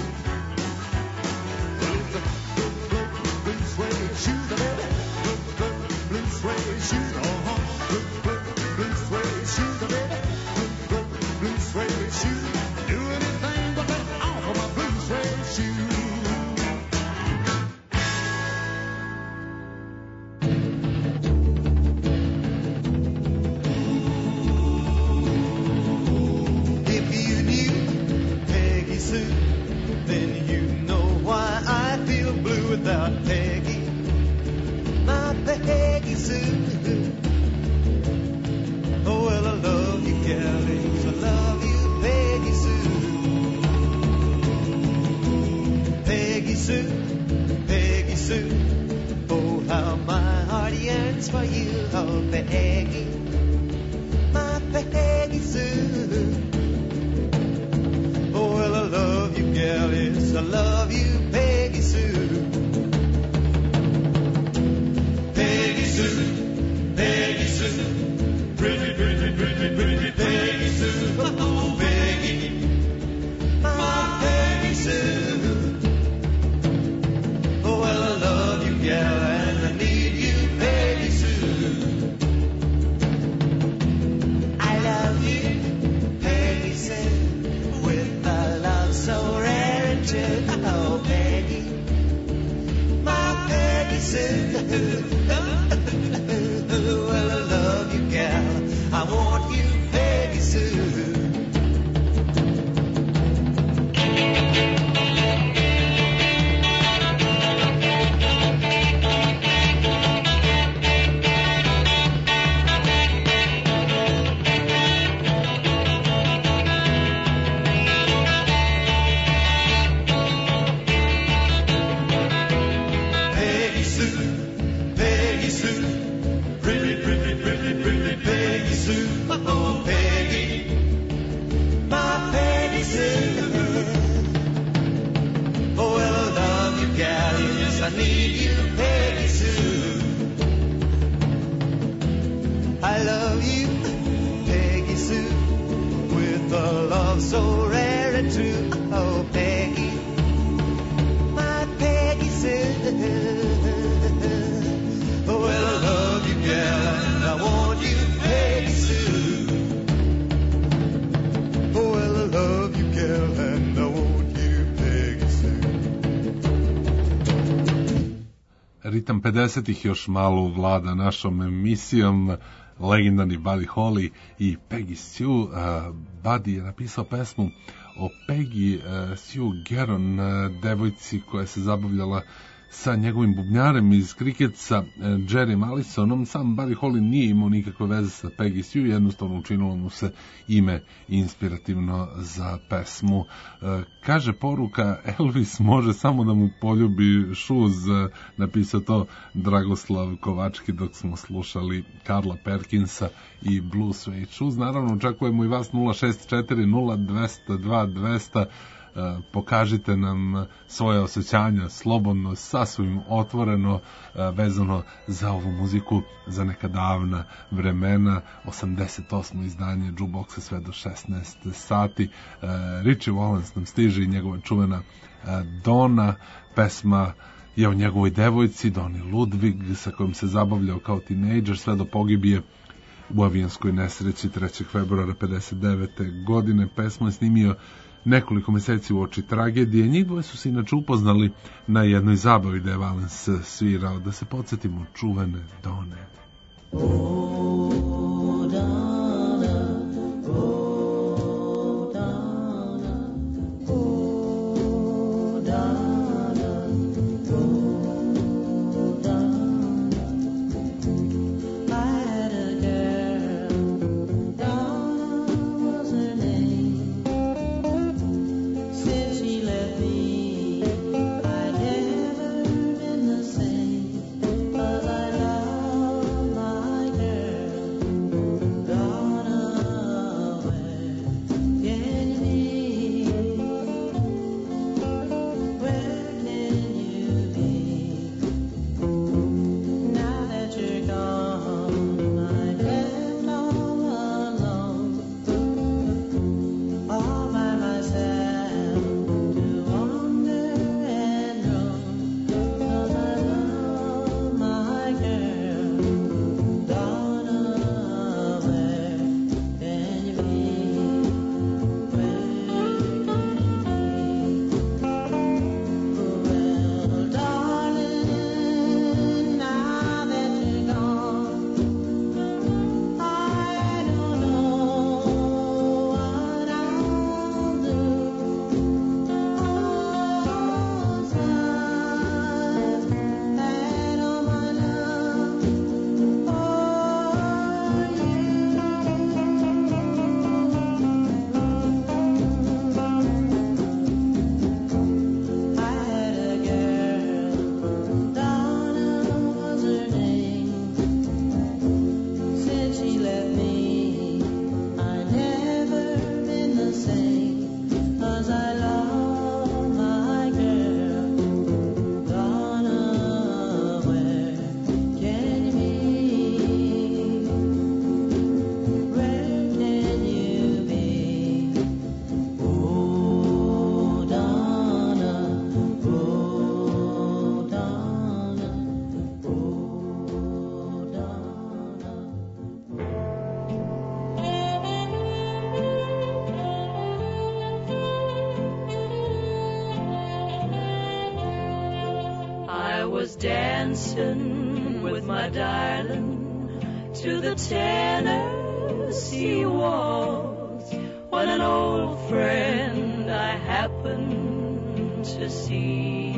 Blue suede shoes, baby. Blue suede shoes, blue suede shoes, baby. Blue suede shoes. Do anything but lay off of my blue suede shoes. For you, oh Peggy, my Peggy Sue. Oh well, I love you, gal, yes, I love you, Peggy Sue. Peggy Sue, Peggy Sue, pretty, pretty, pretty, pretty Peggy Sue. Oh Peggy, my Peggy Sue. Oh well, I love you, gal, and I need you. Oh, Peggy, my Peggy Sue. Well, I love you, gal. I want you, Peggy Sue. Oh, Peggy, my Peggy Sue. Oh, well, I love you, gal, yes, I need you, Peggy Sue. I love you, Peggy Sue, with a love so rare and true. Oh, Peggy, my Peggy Sue. Oh, well, I love you, gal, and I want you, Peggy Sue. Oh, well, I love you, gal, and I want you, Peggy Sue. Ritam 50-ih još malo vlada našom emisijom. Legendarni Buddy Holly i Peggy Sue. Buddy je napisao pesmu o Peggy Sue Gerron, devojci koja se zabavljala sa njegovim bubnjarem iz Cricketsa, Jerry Allisonom. Sam Buddy Holly nije imao nikakve veze sa Peggy Sue, jednostavno učinilo mu se ime inspirativno za pesmu. Kaže poruka, Elvis može samo da mu poljubi šuz, napisao to Dragoslav Kovački dok smo slušali Karla Perkinsa i Blue Suede Shoes. Naravno, očekujemo i vas 064 0200 200. Pokažite nam svoje osjećanja slobodno, sasvim otvoreno, vezano za ovu muziku, za neka davna vremena. 88. izdanje Jukeboxa sve do 16 sati. Richie Valens nam stiže i njegova čuvena Donna, pesma je o njegovoj devojci Doni Ludvig, sa kojom se zabavljao kao tinejdžer sve do pogibije u avionskoj nesreći 3. februara 59. godine. Pesmu je snimio nekoliko meseci u oči tragedije. Njih dvoje su se inače upoznali na jednoj zabavi da je Valens svirao. Da se podsjetimo čuvene Done. was dancing with my darling to the Tennessee waltz when an old friend I happened to see.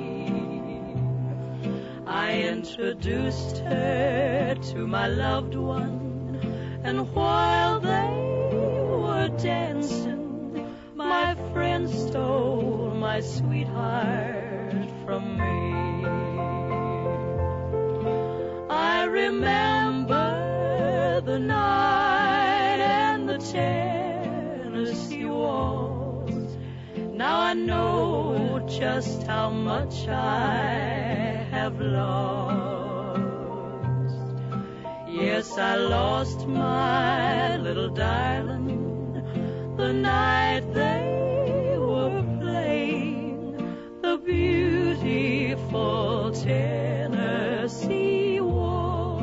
I introduced her to my loved one, and while they were dancing, my friend stole my sweetheart from me. I remember the night and the Tennessee waltz. Now I know just how much I have lost. Yes, I lost my little darling the night they were playing the beautiful Tennessee waltz.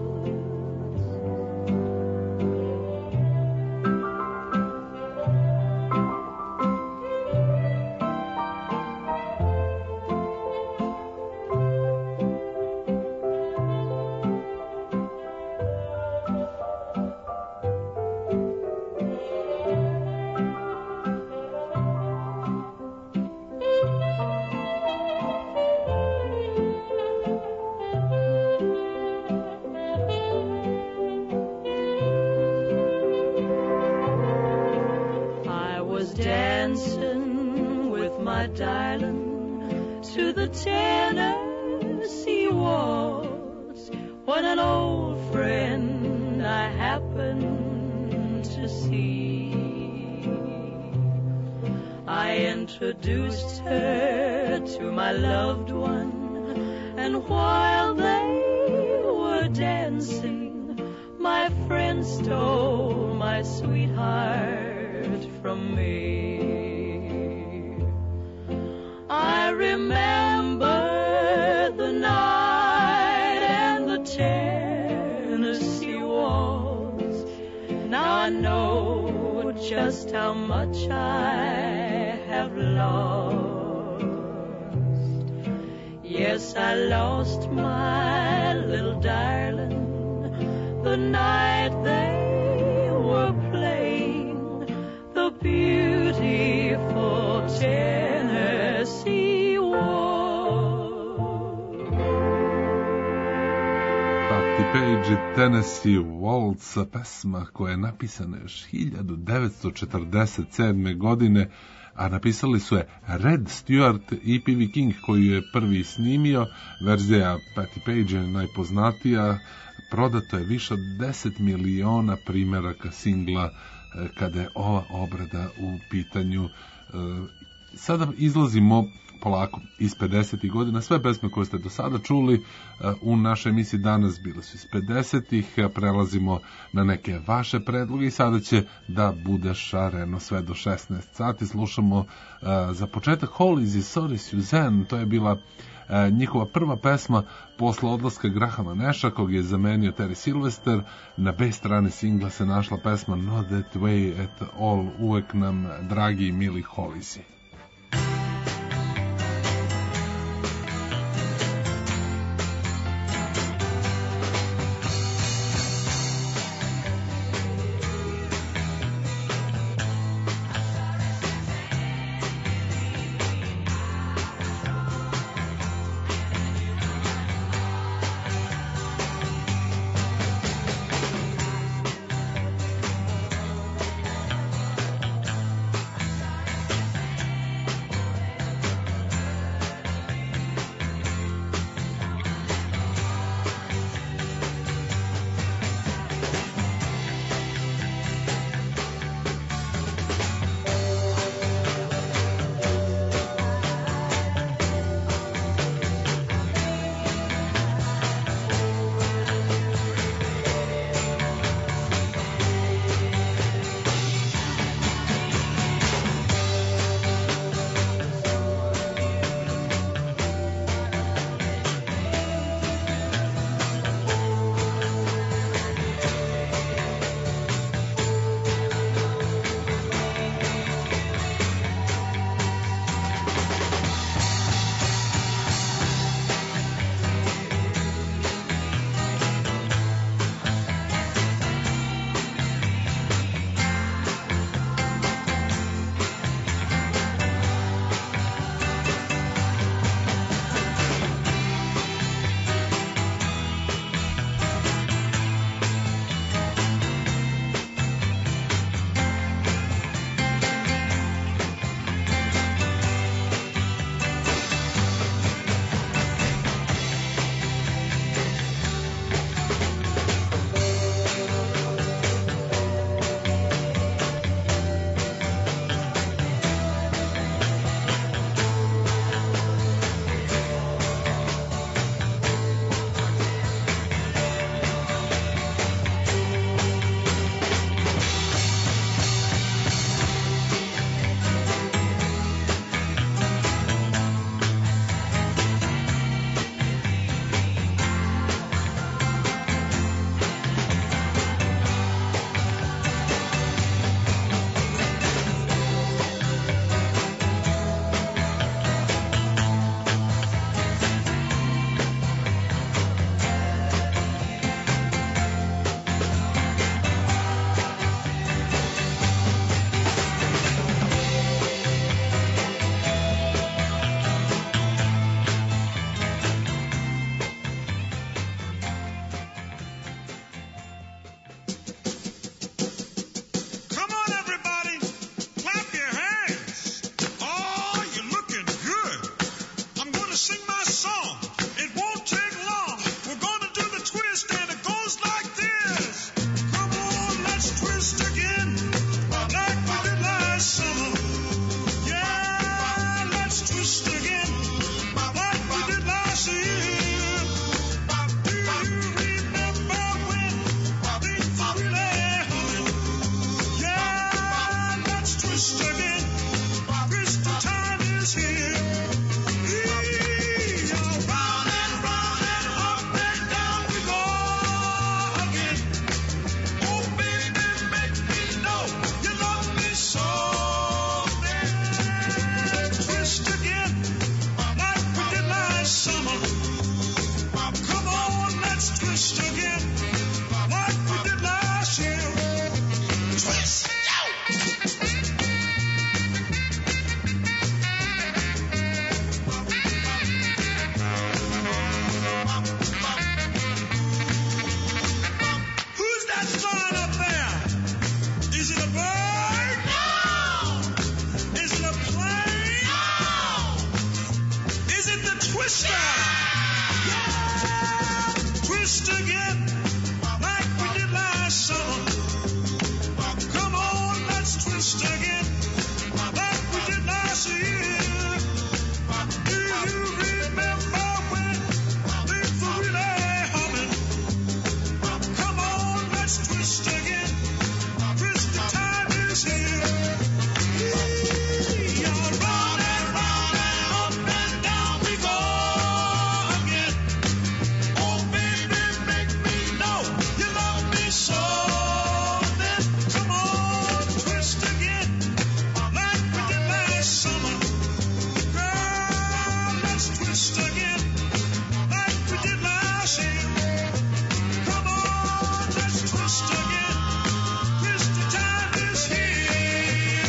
Dancing with my darling to the Tennessee waltz when an old friend I happened to see. I introduced her to my loved one, and while they were dancing, my friend stole my sweetheart from me. I remember the night and the Tennessee waltz. Now I know just how much I have lost. Yes, I lost my little darling the night they were playing the beautiful Tennessee waltz. Patti Page, Tennessee Waltz, pesma koja je napisana još 1947. godine, a napisali su je Red Stewart i P.B. King, koji je prvi snimio. Verzija Patti Page je najpoznatija. Prodato je više od 10 miliona primeraka singla kada je ova obrada u pitanju. Sada izlazimo polako iz 50. godina. Sve pesme koje ste do sada čuli u našoj emisiji danas bile su iz 50-ih. Prelazimo na neke vaše predloge i sada će da bude šareno sve do 16 sati. Slušamo za početak Hollies i Sorry Suzanne. To je bila njihova prva pesma posle odlaska Grahama Nasha, kog je zamenio Terry Sylvester. Na B strane singla se našla pesma Not That Way at All, uvek nam dragi i mili Holliesi. again like we did last year. Do you remember when things were really humming? Yeah, let's twist again. Twist time is here. Round and round and up and down we go again. Oh baby, make me know you love me so. Twist again like we did last summer. Come on, let's twist again like we did last year. Twist! Who's that flying up there? Is it a bird? No! Is it a plane? No! Is it the twister? Yeah! Twist again like we did last summer. Come on, let's twist again like we did last year. Do you remember when things were really humming? Come on, let's twist again. Twist the time is here. Round and round and up and down we go again. Oh baby, make me know you love me so. Then come on, twist again like we did last summer. Girl, let's twist again like we did last year. Come on, let's twist again. Twist the time is here.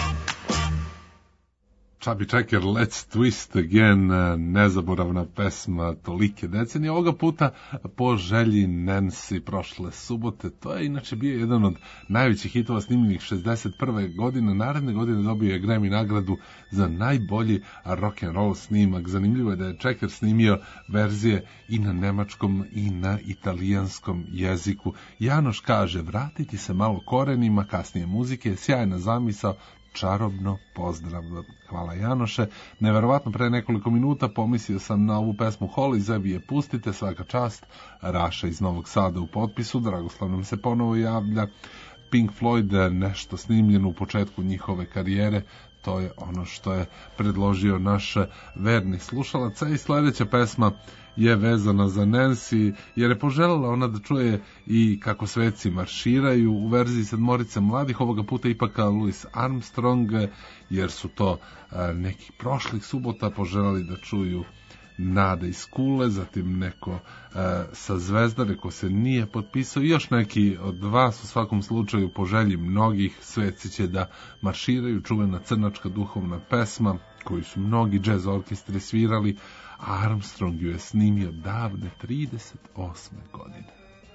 Chubby Checker, Let's Twist Again, nezaboravna pesma tolike decenije, ovoga puta po želji Nancy prošle subote. To je inače bio jedan od najvećih hitova snimljenih 61. godine. Naredne godine dobio je Grammy nagradu za najbolji rock and roll snimak. Zanimljivo je da je Checker snimio verzije i na nemačkom i na italijanskom jeziku. Janoš kaže, vratiti se malo korenima, kasnije muzike, sjajna zamisao, čarobno pozdrav. Hvala Janoše. Neverovatno, pre nekoliko minuta pomislio sam na ovu pesmu Holly, Zebi je pustite, svaka čast. Raša iz Novog Sada u potpisu, Dragoslav nam se ponovo javlja. Pink Floyd, nešto snimljeno u početku njihove karijere, to je ono što je predložio naš verni slušalac. I sledeća pesma je vezana za Nancy, jer je poželjela ona da čuje i kako sveci marširaju u verziji sedmorice mladih, ovoga puta ipak Louis Armstrong, jer su to nekih prošlih subota poželjeli da čuju Nada iz Kule, zatim neko sa Zvezdare ko se nije potpisao i još neki od vas, u svakom slučaju po želji mnogih, sveci će da marširaju, čuvena crnačka duhovna pesma koju su mnogi džez orkestri svirali, a Armstrong ju je snimio davne 38. godine.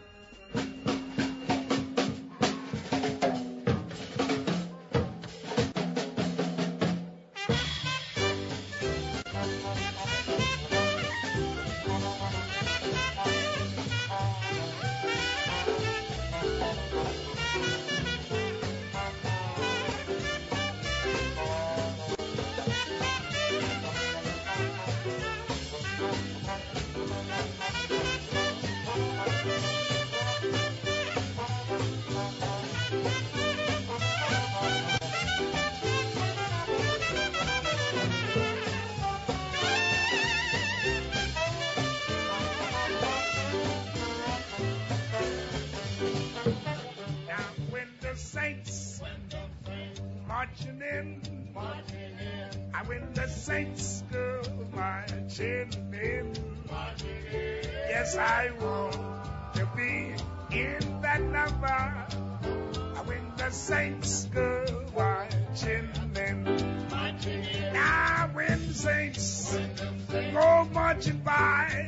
marching in. I when the saints go marching in. Yes, I want to be in that number. When the saints go marching in. Now when the saints go marching by.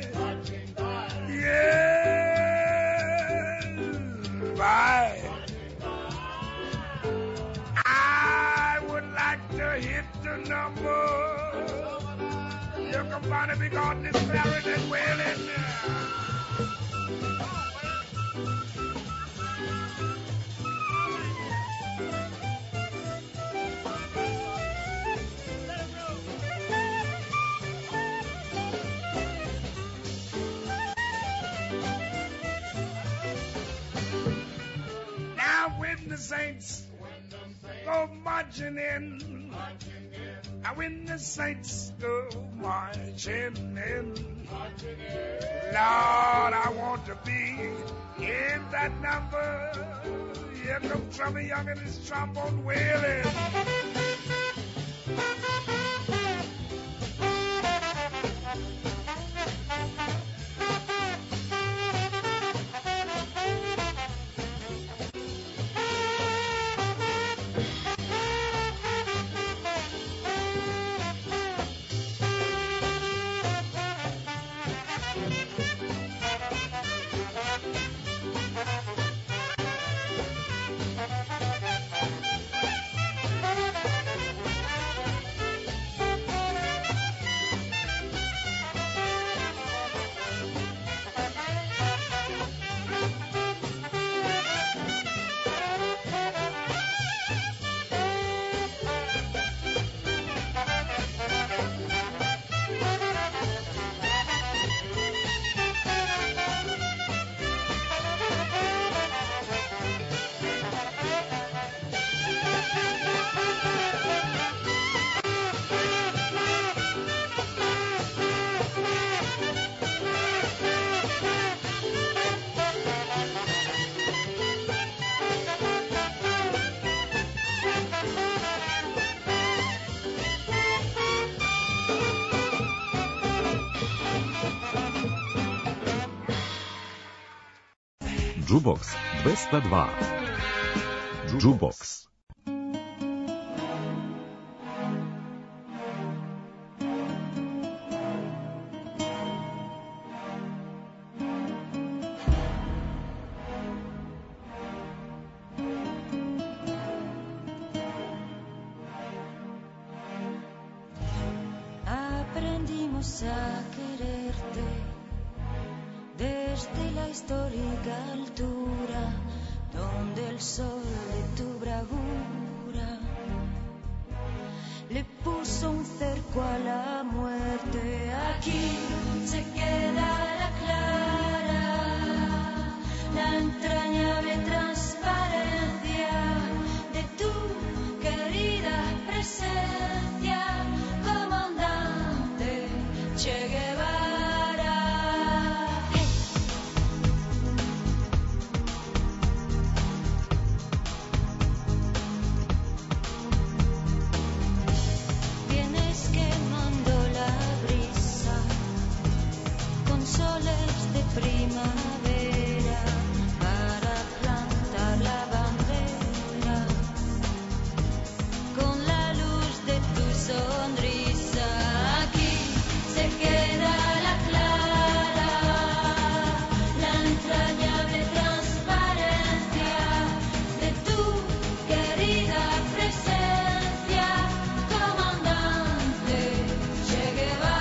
Yeah, by. I would like to hit the number. You can find it because this ballad is well in there. marching in. When the saints go marching in. Lord, I want to be in that number. Here comes Trummy Young and his trombone wailing. Jukebox 202. Jukebox. Aprendimos a quererte desde la histórica altura donde el sol de tu bravura le puso un cerco a la muerte. Aquí se queda la clara, la entrañable transparencia de tu querida presencia, comandante Che Guevara. Primavera para plantar la bandera con la luz de tu sonrisa. Aquí se queda la clara, la entrañable transparencia de tu querida presencia, comandante Che Guevara.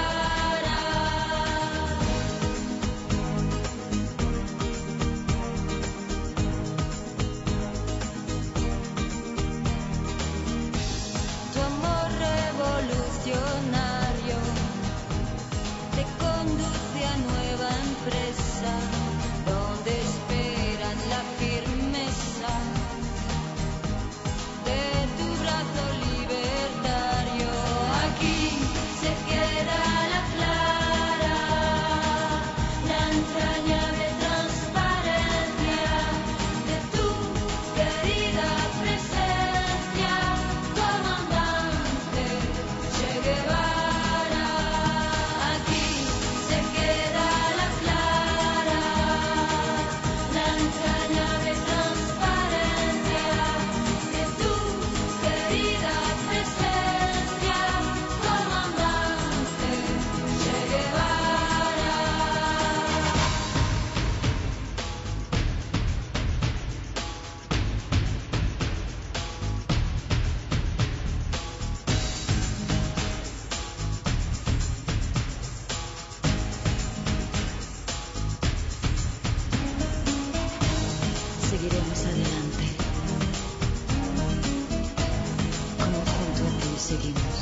Te conduce a nueva empresa donde esperan la firmeza de tu brazo libertario. Aquí se queda la clara, la entrañable transparencia de tu querida presencia, comandante Che Guevara. Seguiremos adelante, como junto a ti seguimos,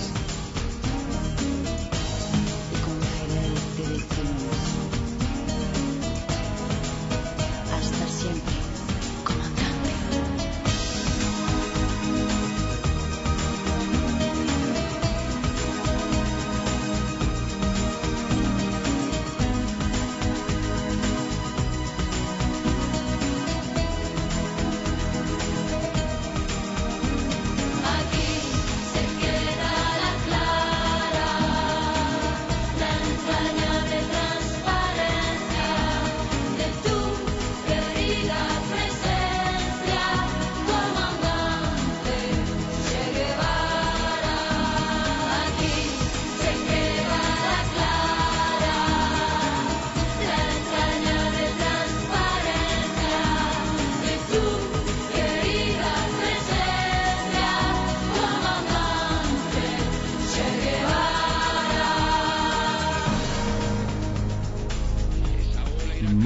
y con Fidel te decimos, hasta siempre, comandante.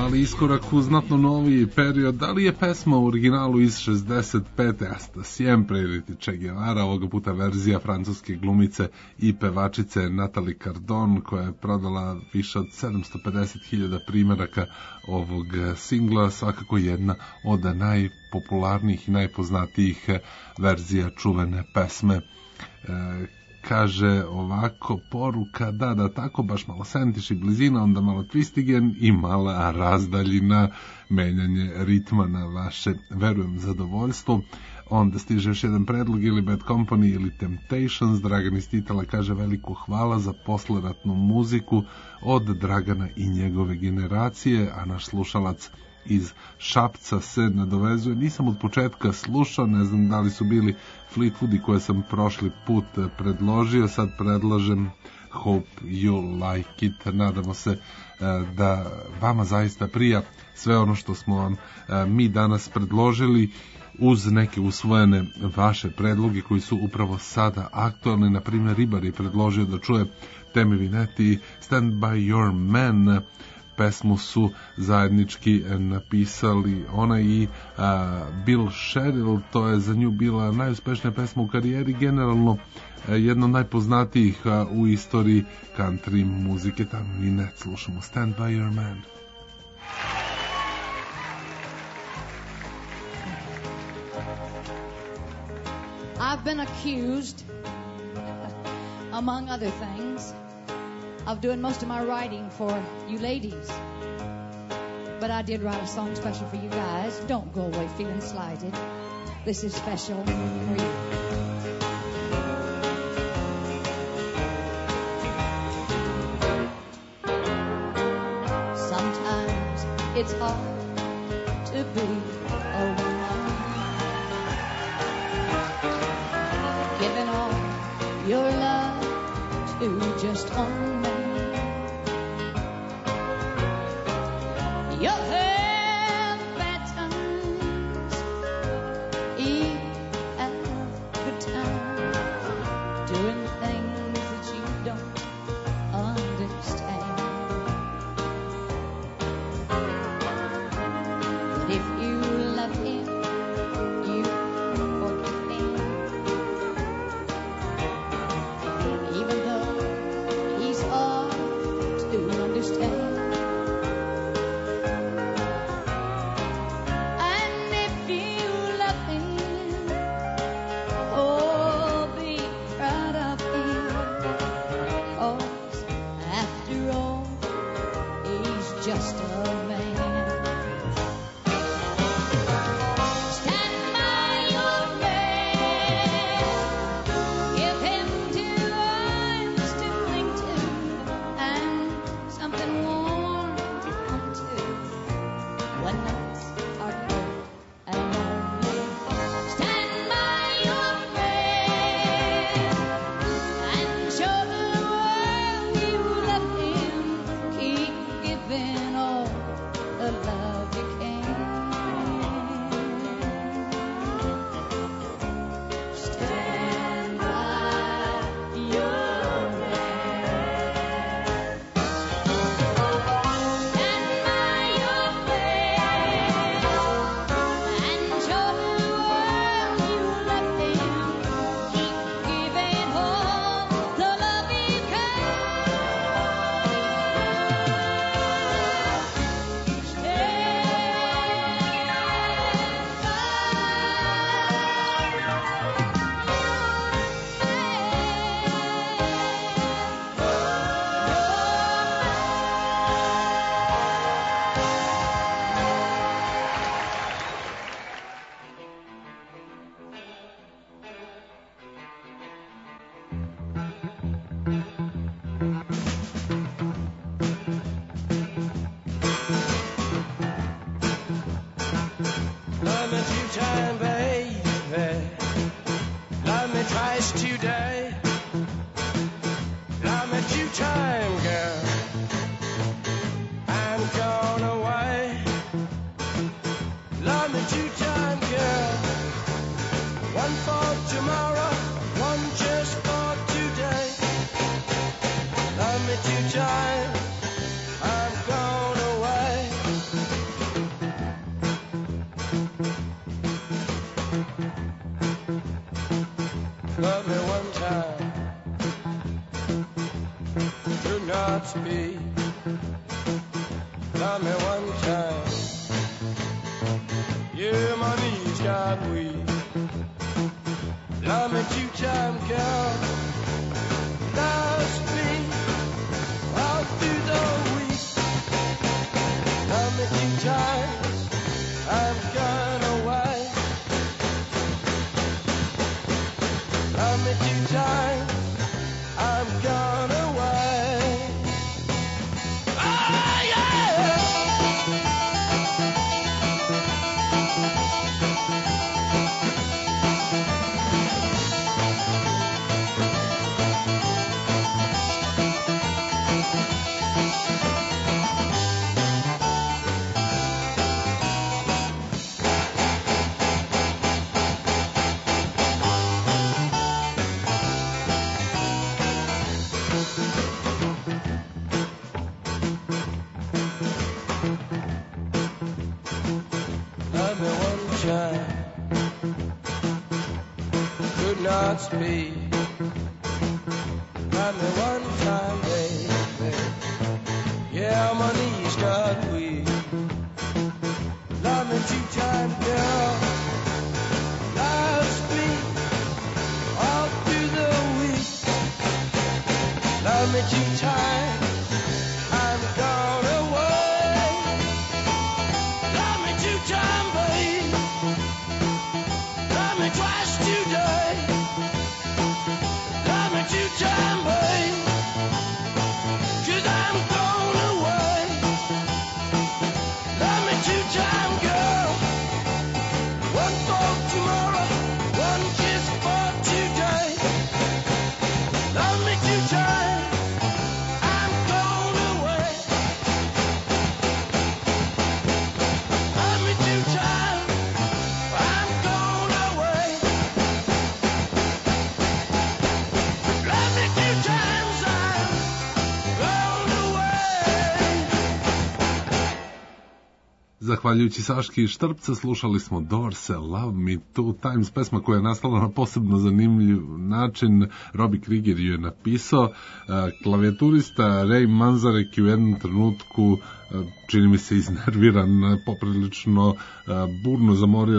mali iskorak u znatno noviji period. Da li je pesma u originalu iz 65. Hasta siempre ili Che Guevara, ovoga puta verzija francuske glumice i pevačice Natalie Cardon, koja je prodala više od 750.000 primjeraka ovog singla, svakako jedna od najpopularnijih i najpoznatijih verzija čuvene pesme. Kaže ovako poruka, da tako baš malo sentiš i blizina, onda malo twistigen i mala razdaljina, menjanje ritma na vaše, verujem, zadovoljstvo. Onda stiže još jedan predlog, ili Bad Company ili Temptations. Dragan iz Titala kaže veliko hvala za posleratnu muziku od Dragana i njegove generacije, a naš slušalac iz Šapca se nadovezuje. Nisam od početka slušao, ne znam da li su bili Fleetwoodi koje sam prošli put predložio, sad predlažem Hope You Like It. Nadamo se da vama zaista prija sve ono što smo vam mi danas predložili, uz neke usvojene vaše predloge koji su upravo sada aktualni. Na primjer, Ribar je predložio da čuje Temi Vinetti Stand By Your Man. Pesmu su zajednički napisali ona i Bill Sherrill. To je za nju bila najuspešnija pesma u karijeri, generalno jedna od najpoznatijih u istoriji country muzike. Tamo i net slušamo Stand By Your Man. I've been accused, among other things, of doing most of my writing for you ladies. But I did write a song special for you guys. Don't go away feeling slighted. This is special for you. Sometimes it's hard to be a woman, giving all your love to just one man. You'll have bad times, you'll have good times, doing things that you don't understand. But if you love him, you forgive him, even though he's hard to understand. Just a man. Stand by your man. Give him 2 arms to cling to and something warm to come to when nights are cold and lonely. Stand by your man and show the world you love him. Keep giving all the love you can. Stand by your man. Stand by your man and show the world you love him. Keep giving all the love you can. Love me 2 times, baby. Love me twice today. Love me 2 times, girl. I'm gone away. Love me 2 times, girl. 1 for tomorrow, 1 just for today. Love me 2 times. I'm gone away. not speak. Love me one time. Yeah, my knees got weak. Love me 2 times, girl. Last week, all through the week. Love me 2 times. I've gone away. Love me 2 times. I've gone away. Oh, yeah! Love me one time. Could not speak. Love me one time, baby. Yeah, my knees got weak. Love me 2 times, girl. Last week, all through the week. Love me 2 times. I'm gone away. Love me 2 times, babe. Love me twice today. Love me 2 times, babe. 'Cause I'm gone away. Love me 2 times, girl. One for tomorrow, one kiss for today. Love me 2 times. I'm gone away. Love me 2 times. I'm gone away. Love me 2 times. I'm gone away. Zahvaljujući Saški Štrpca slušali smo Doorse, Love Me 2 Times, pesma koja je nastala na posebno zanimljiv način. Robbie Krieger ju je napisao. Klavijaturista Ray Manzarek je u jednom trenutku, čini mi se iznerviran, poprilično burno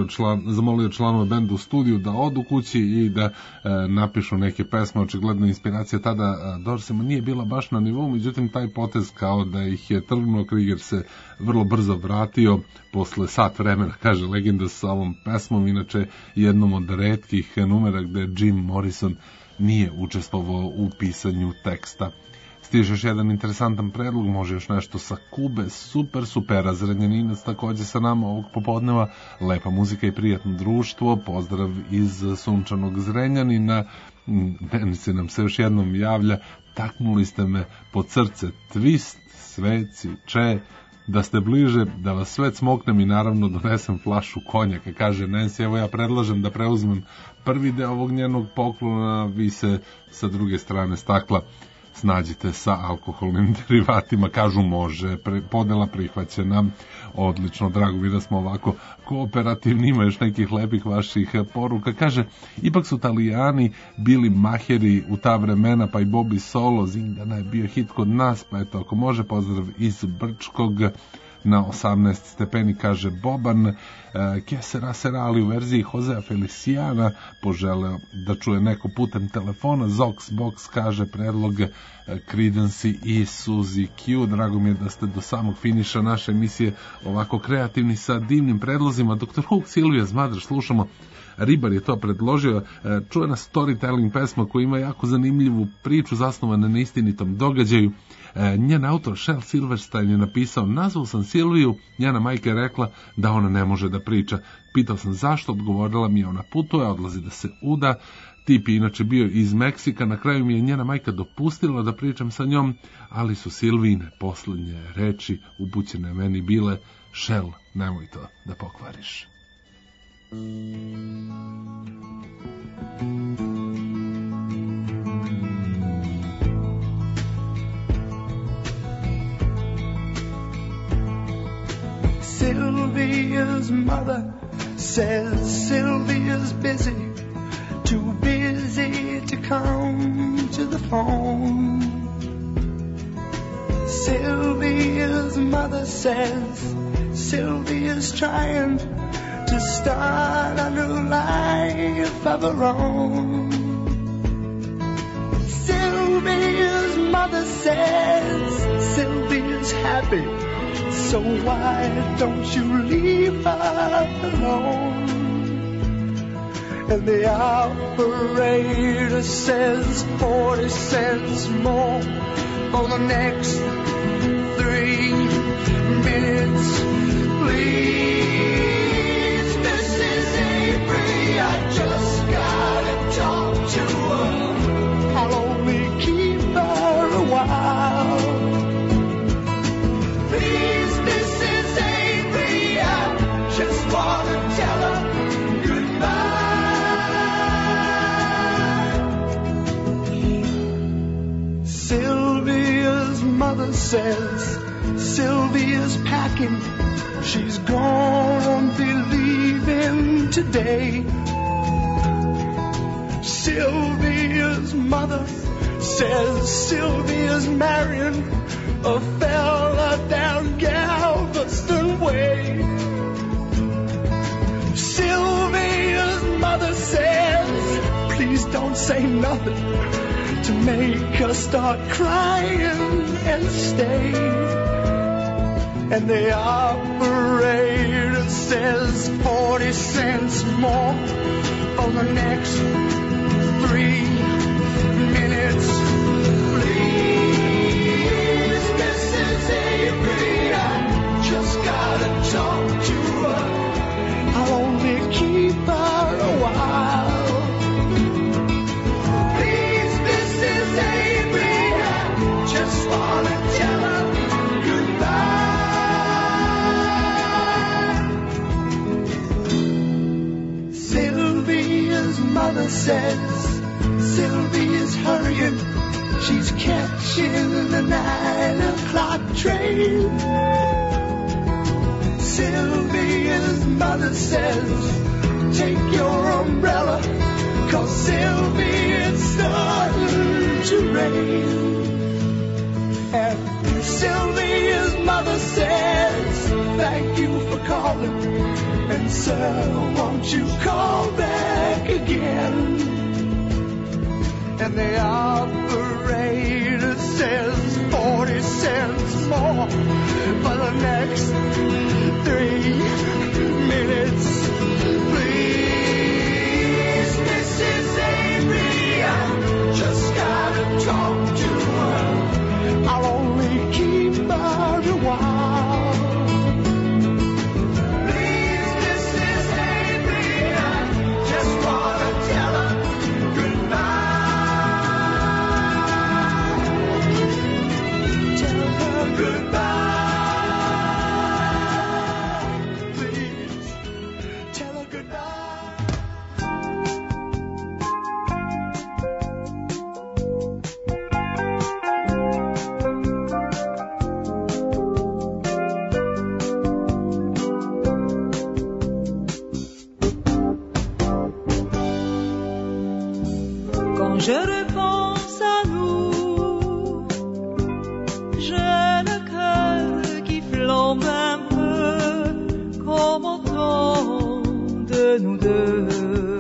zamolio članove benda u studiju da odu kući i da napišu neke pesme. Očigledno inspiracija tada Doorsima nije bila baš na nivou, međutim taj potez kao da ih je trgnuo, Krieger se vrlo brzo vratio posle sat vremena, kaže legenda, sa ovom pesmom, inače jednom od retkih numera gde Jim Morrison nije učestvovao u pisanju teksta. Stiže još jedan interesantan predlog, može još nešto sa Kube, super, Zrenjaninac takođe sa nama ovog popodneva, lepa muzika i prijatno društvo, pozdrav iz sunčanog Zrenjanina. Meni nam se još jednom javlja, taknuli ste me pod srce, twist, sveci, če, da ste bliže, da vas sve cmoknem i naravno donesem flašu konjaka, kaže Nancy. Evo ja predlažem da preuzmem prvi deo ovog njenog poklona, vi se sa druge strane stakla snađite sa alkoholnim derivatima, kažu može, podela prihvaćena, odlično, drago mi da smo ovako kooperativni, ima još nekih lepih vaših poruka, kaže, ipak su Italijani bili maheri u ta vremena, pa i Bobby Solo, Zingana je bio hit kod nas, pa eto, ako može, pozdrav iz Brčkog, na 18 stepeni, kaže Boban. Kesera Serali u verziji Josea Feliciana poželeo da čuje neko putem telefona. Zox Box kaže predlog Creedence i Suzy Q. Drago mi je da ste do samog finiša naše emisije ovako kreativni sa divnim predlozima. Dr. Hook, Silvija Zmadr, slušamo. Ribar je to predložio, čujena storytelling pesma koja ima jako zanimljivu priču zasnovana na istinitom događaju. Njen autor Shel Silverstein je napisao, nazvao sam Silviju, njena majka je rekla da ona ne može da priča. Pitao sam zašto, odgovorila mi je ona putuje, odlazi da se uda. Tip je inače bio iz Meksika, na kraju mi je njena majka dopustila da pričam sa njom, ali su Silvine poslednje reči upućene meni bile, Shel, nemoj to da pokvariš. Sylvia's mother says Sylvia's busy, too busy to come to the phone. Sylvia's mother says Sylvia's trying to start a new life of her own. Sylvia's mother says Sylvia's happy, so why don't you leave her alone? And the operator says 40 cents more for the next 3 minutes, please. Mrs. Avery, I just gotta talk to her. I'll only keep her a while. Please, Mrs. Avery, I just wanna tell her goodbye. Sylvia's mother says Sylvia's packing, she's gonna be leaving today. Sylvia's mother says Sylvia's marrying a fella down Galveston Way. Sylvia's mother says, please don't say nothing to make her start crying and stay. And the operator says 40 cents more for the next 3 minutes, please. Mrs. Avery, I just gotta talk to her. I'll only keep her a while. Please, Mrs. Avery, I just wanna tell her goodbye. Sylvia's mother says Sylvia's hurrying, she's catching the 9 o'clock train. Sylvia's mother says, take your umbrella, 'cause Sylvia, it's starting to rain. And Sylvia's mother says, thank you for calling, and sir, won't you call back again? And the operator says 40 cents more for the next 3 minutes, please. Mrs. Avery, I just gotta talk to her. I'll only keep her a while. Please, Mrs. Avery, I just wanna tell her goodbye. Tell her goodbye. Please, tell her goodbye. Quand je repense à nous, j'ai le cœur qui flambe un peu comme au temps de nous deux.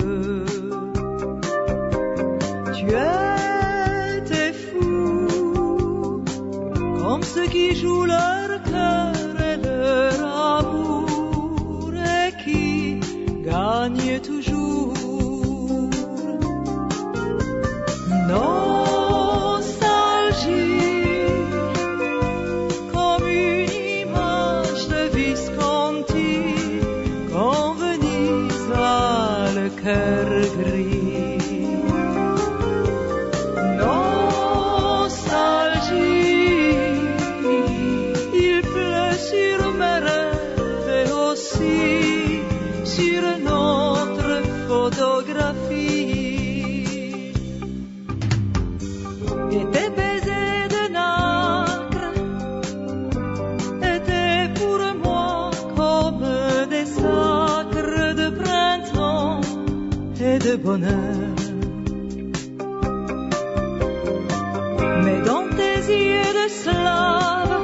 Tu étais fou, comme ceux qui jouent leur cœur et leur amour et qui gagnent toujours. Nostalgie, comme une image de Visconti, quand Venise a le cœur gris. Nostalgie, il pleut sur mes rêves et aussi sur notre photographie. Et tes baisers de nacre étaient pour moi comme des sacres de printemps et de bonheur. Mais dans tes yeux de slave,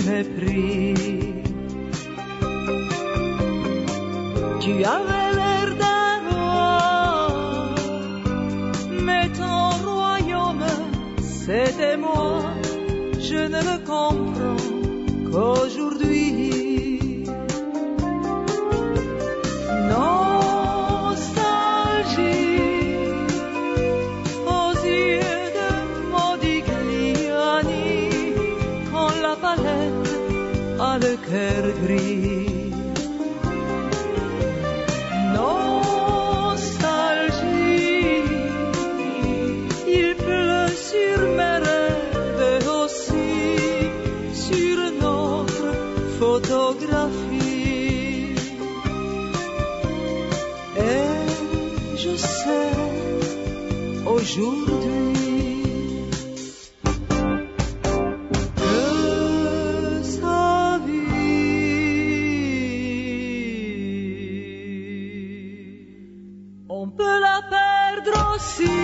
mépris. Tu avais l'air d'un roi, mais ton royaume, c'était moi. Je ne le comprends qu'aujourd'hui. Nostalgie aux yeux de Modigliani, quand la palette a le cœur gris. Nostalgie, il pleut sur mes rêves aussi, sur notre photographie. Et je sais aujourd'hui que sa vie, on peut la perdre aussi.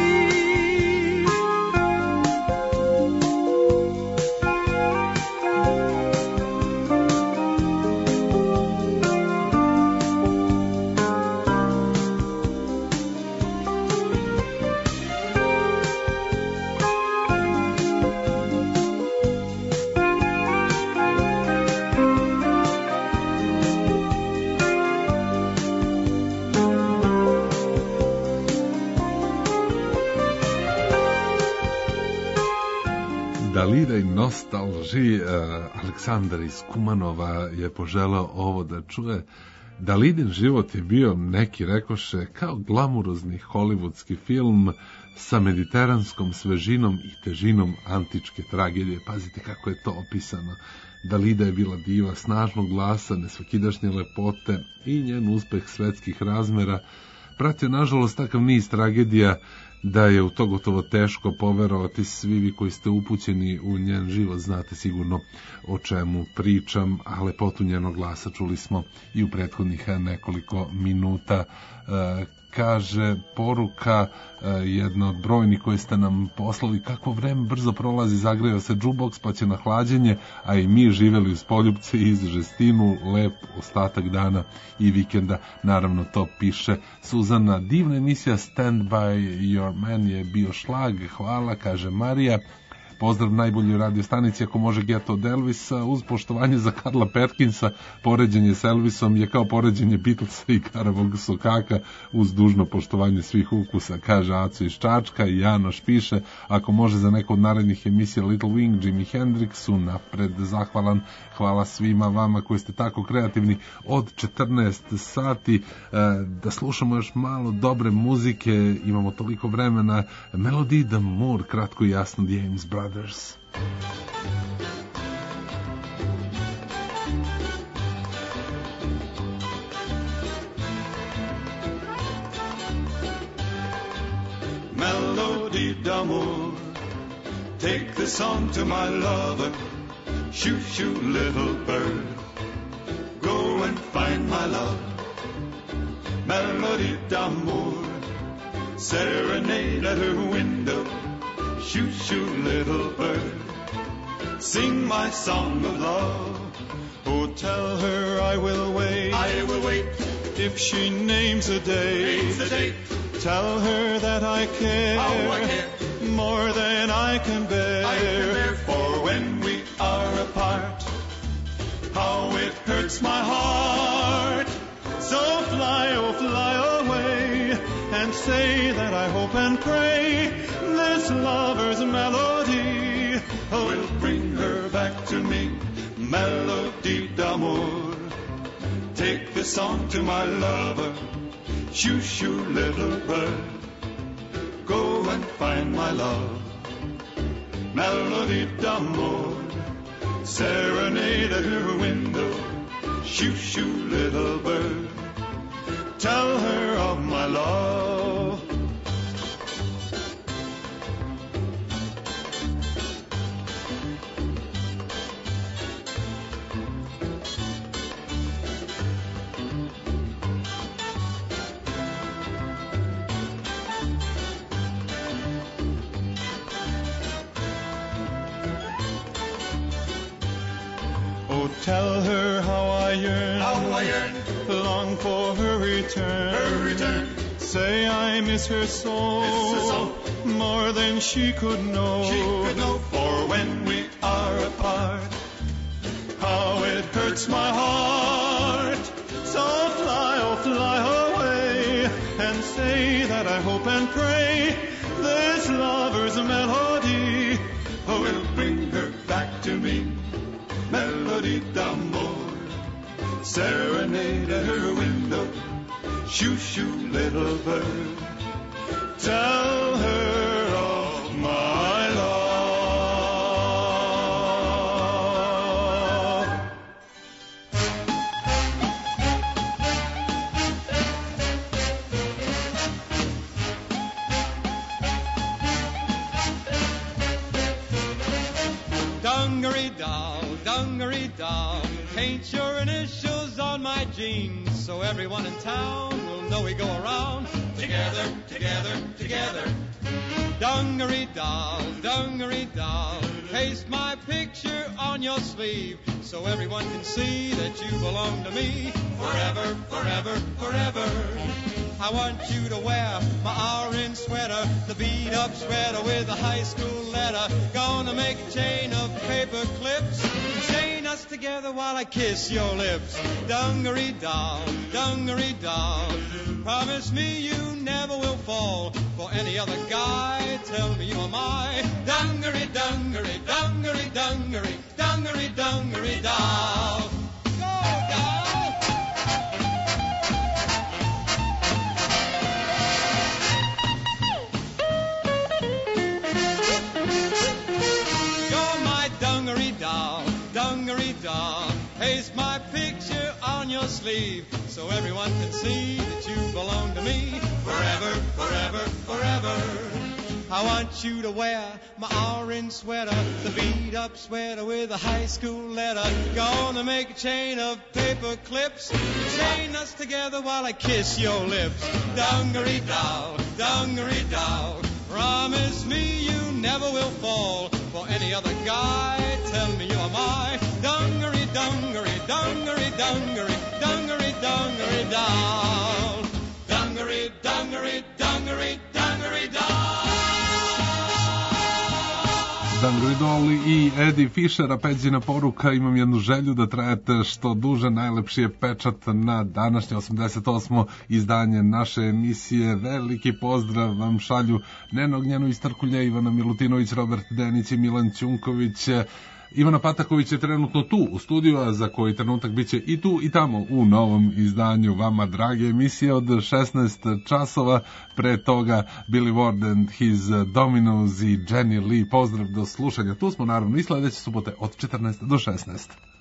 Dalida i nostalži. Aleksandar iz Kumanova je poželeo ovo da čuje. Dalidin život je bio, neki rekoše, kao glamurozni hollywoodski film sa mediteranskom svežinom i težinom antičke tragedije. Pazite kako je to opisano. Dalida je bila diva snažnog glasa, nesvakidašnje lepote i njen uspeh svetskih razmera pratio nažalost takav niz tragedija da je u to gotovo teško poverovati. Svi vi koji ste upućeni u njen život znate sigurno o čemu pričam, a lepotu njenog glasa čuli smo i u prethodnih nekoliko minuta. Kaže poruka jedna od brojnih koje ste nam poslali: kako vreme brzo prolazi, zagreo se džuboks pa će na hlađenje, a i mi živeli uz poljupce i iz žestinu, lep ostatak dana i vikenda. Naravno to piše Suzana. Divna emisija Stand By Your Man je bio šlag, hvala, kaže Marija. Pozdrav najboljoj radio stanici, ako može Get od Elvisa, uz poštovanje za Karla Perkinsa. Poređenje s Elvisom je kao poređenje Beatlesa i Karavog Sokaka, uz dužno poštovanje svih ukusa, kaže Aco iz Čačka. I Janoš piše, ako može za neko od narednih emisija Little Wing, Jimi Hendrixu, napred zahvalan. Hvala svima vama koji ste tako kreativni od 14 sati. Da slušamo još malo dobre muzike, imamo toliko vremena. Melody d'Amour, kratko i jasno, The Ames Brothers. Melody d'amour, take this song to my lover. Shoo, shoo, little bird, go and find my love. Melody d'amour, serenade at her window. Shoo, shoo, little bird, sing my song of love. Oh, tell her I will wait. I will wait. If she names a date, tell her that I care. Oh, I care. More than I can bear. For when we are apart, how it hurts my heart. So fly, oh fly away, and say that I hope and pray this lover's melody will bring her back to me. Melody d'amour, take this song to my lover. Shoo, shoo, little bird, go and find my love. Melody d'amour, serenade at her window. Shoo, shoo, little bird, tell her of my love. Tell her how I yearn, long for her return. Say I miss her so, more than she could know. For when we are apart, how it hurts my heart. So fly away, and say that I hope and pray this lover's melody will bring her back to me. Melody d'amore, serenade at her window. Shoo, shoo, little bird, tell her of my love. Dungaree doll, paint your initials on my jeans, so everyone in town will know we go around together, together, together. Dungaree doll, paste my picture on your sleeve, so everyone can see that you belong to me forever, forever, forever. I want you to wear my orange sweater, the beat-up sweater with a high school letter. Gonna make a chain of paper clips, chain us together while I kiss your lips. Dungaree doll, promise me you never will fall for any other guy. Tell me you are my Dungaree doll. Go, doll! You're my Dungaree doll, paste my picture on your sleeve, so everyone can see that you belong to me forever, forever, forever. I want you to wear my orange sweater, the beat-up sweater with a high school letter. Gonna make a chain of paper clips, chain us together while I kiss your lips. Dungaree doll, promise me you never will fall for any other guy. Tell me you are my Dungaree doll. Dungaree Doll i Eddie Fisher, a Peđina poruka, imam jednu želju da trajete što duže, najlepši je pečat na današnje 88. izdanje naše emisije. Veliki pozdrav vam šalju Nena Ognjeno iz Trkulja, Ivana Milutinović, Robert Denić i Milan Ćunković. Ivana Pataković je trenutno tu u studiju, a za koji trenutak bit će i tu i tamo u novom izdanju vama drage emisije od 16 časova. Pre toga Billy Ward and his Dominoes i Jenny Lee. Pozdrav do slušanja. Tu smo naravno i sledeće subote od 14 do 16.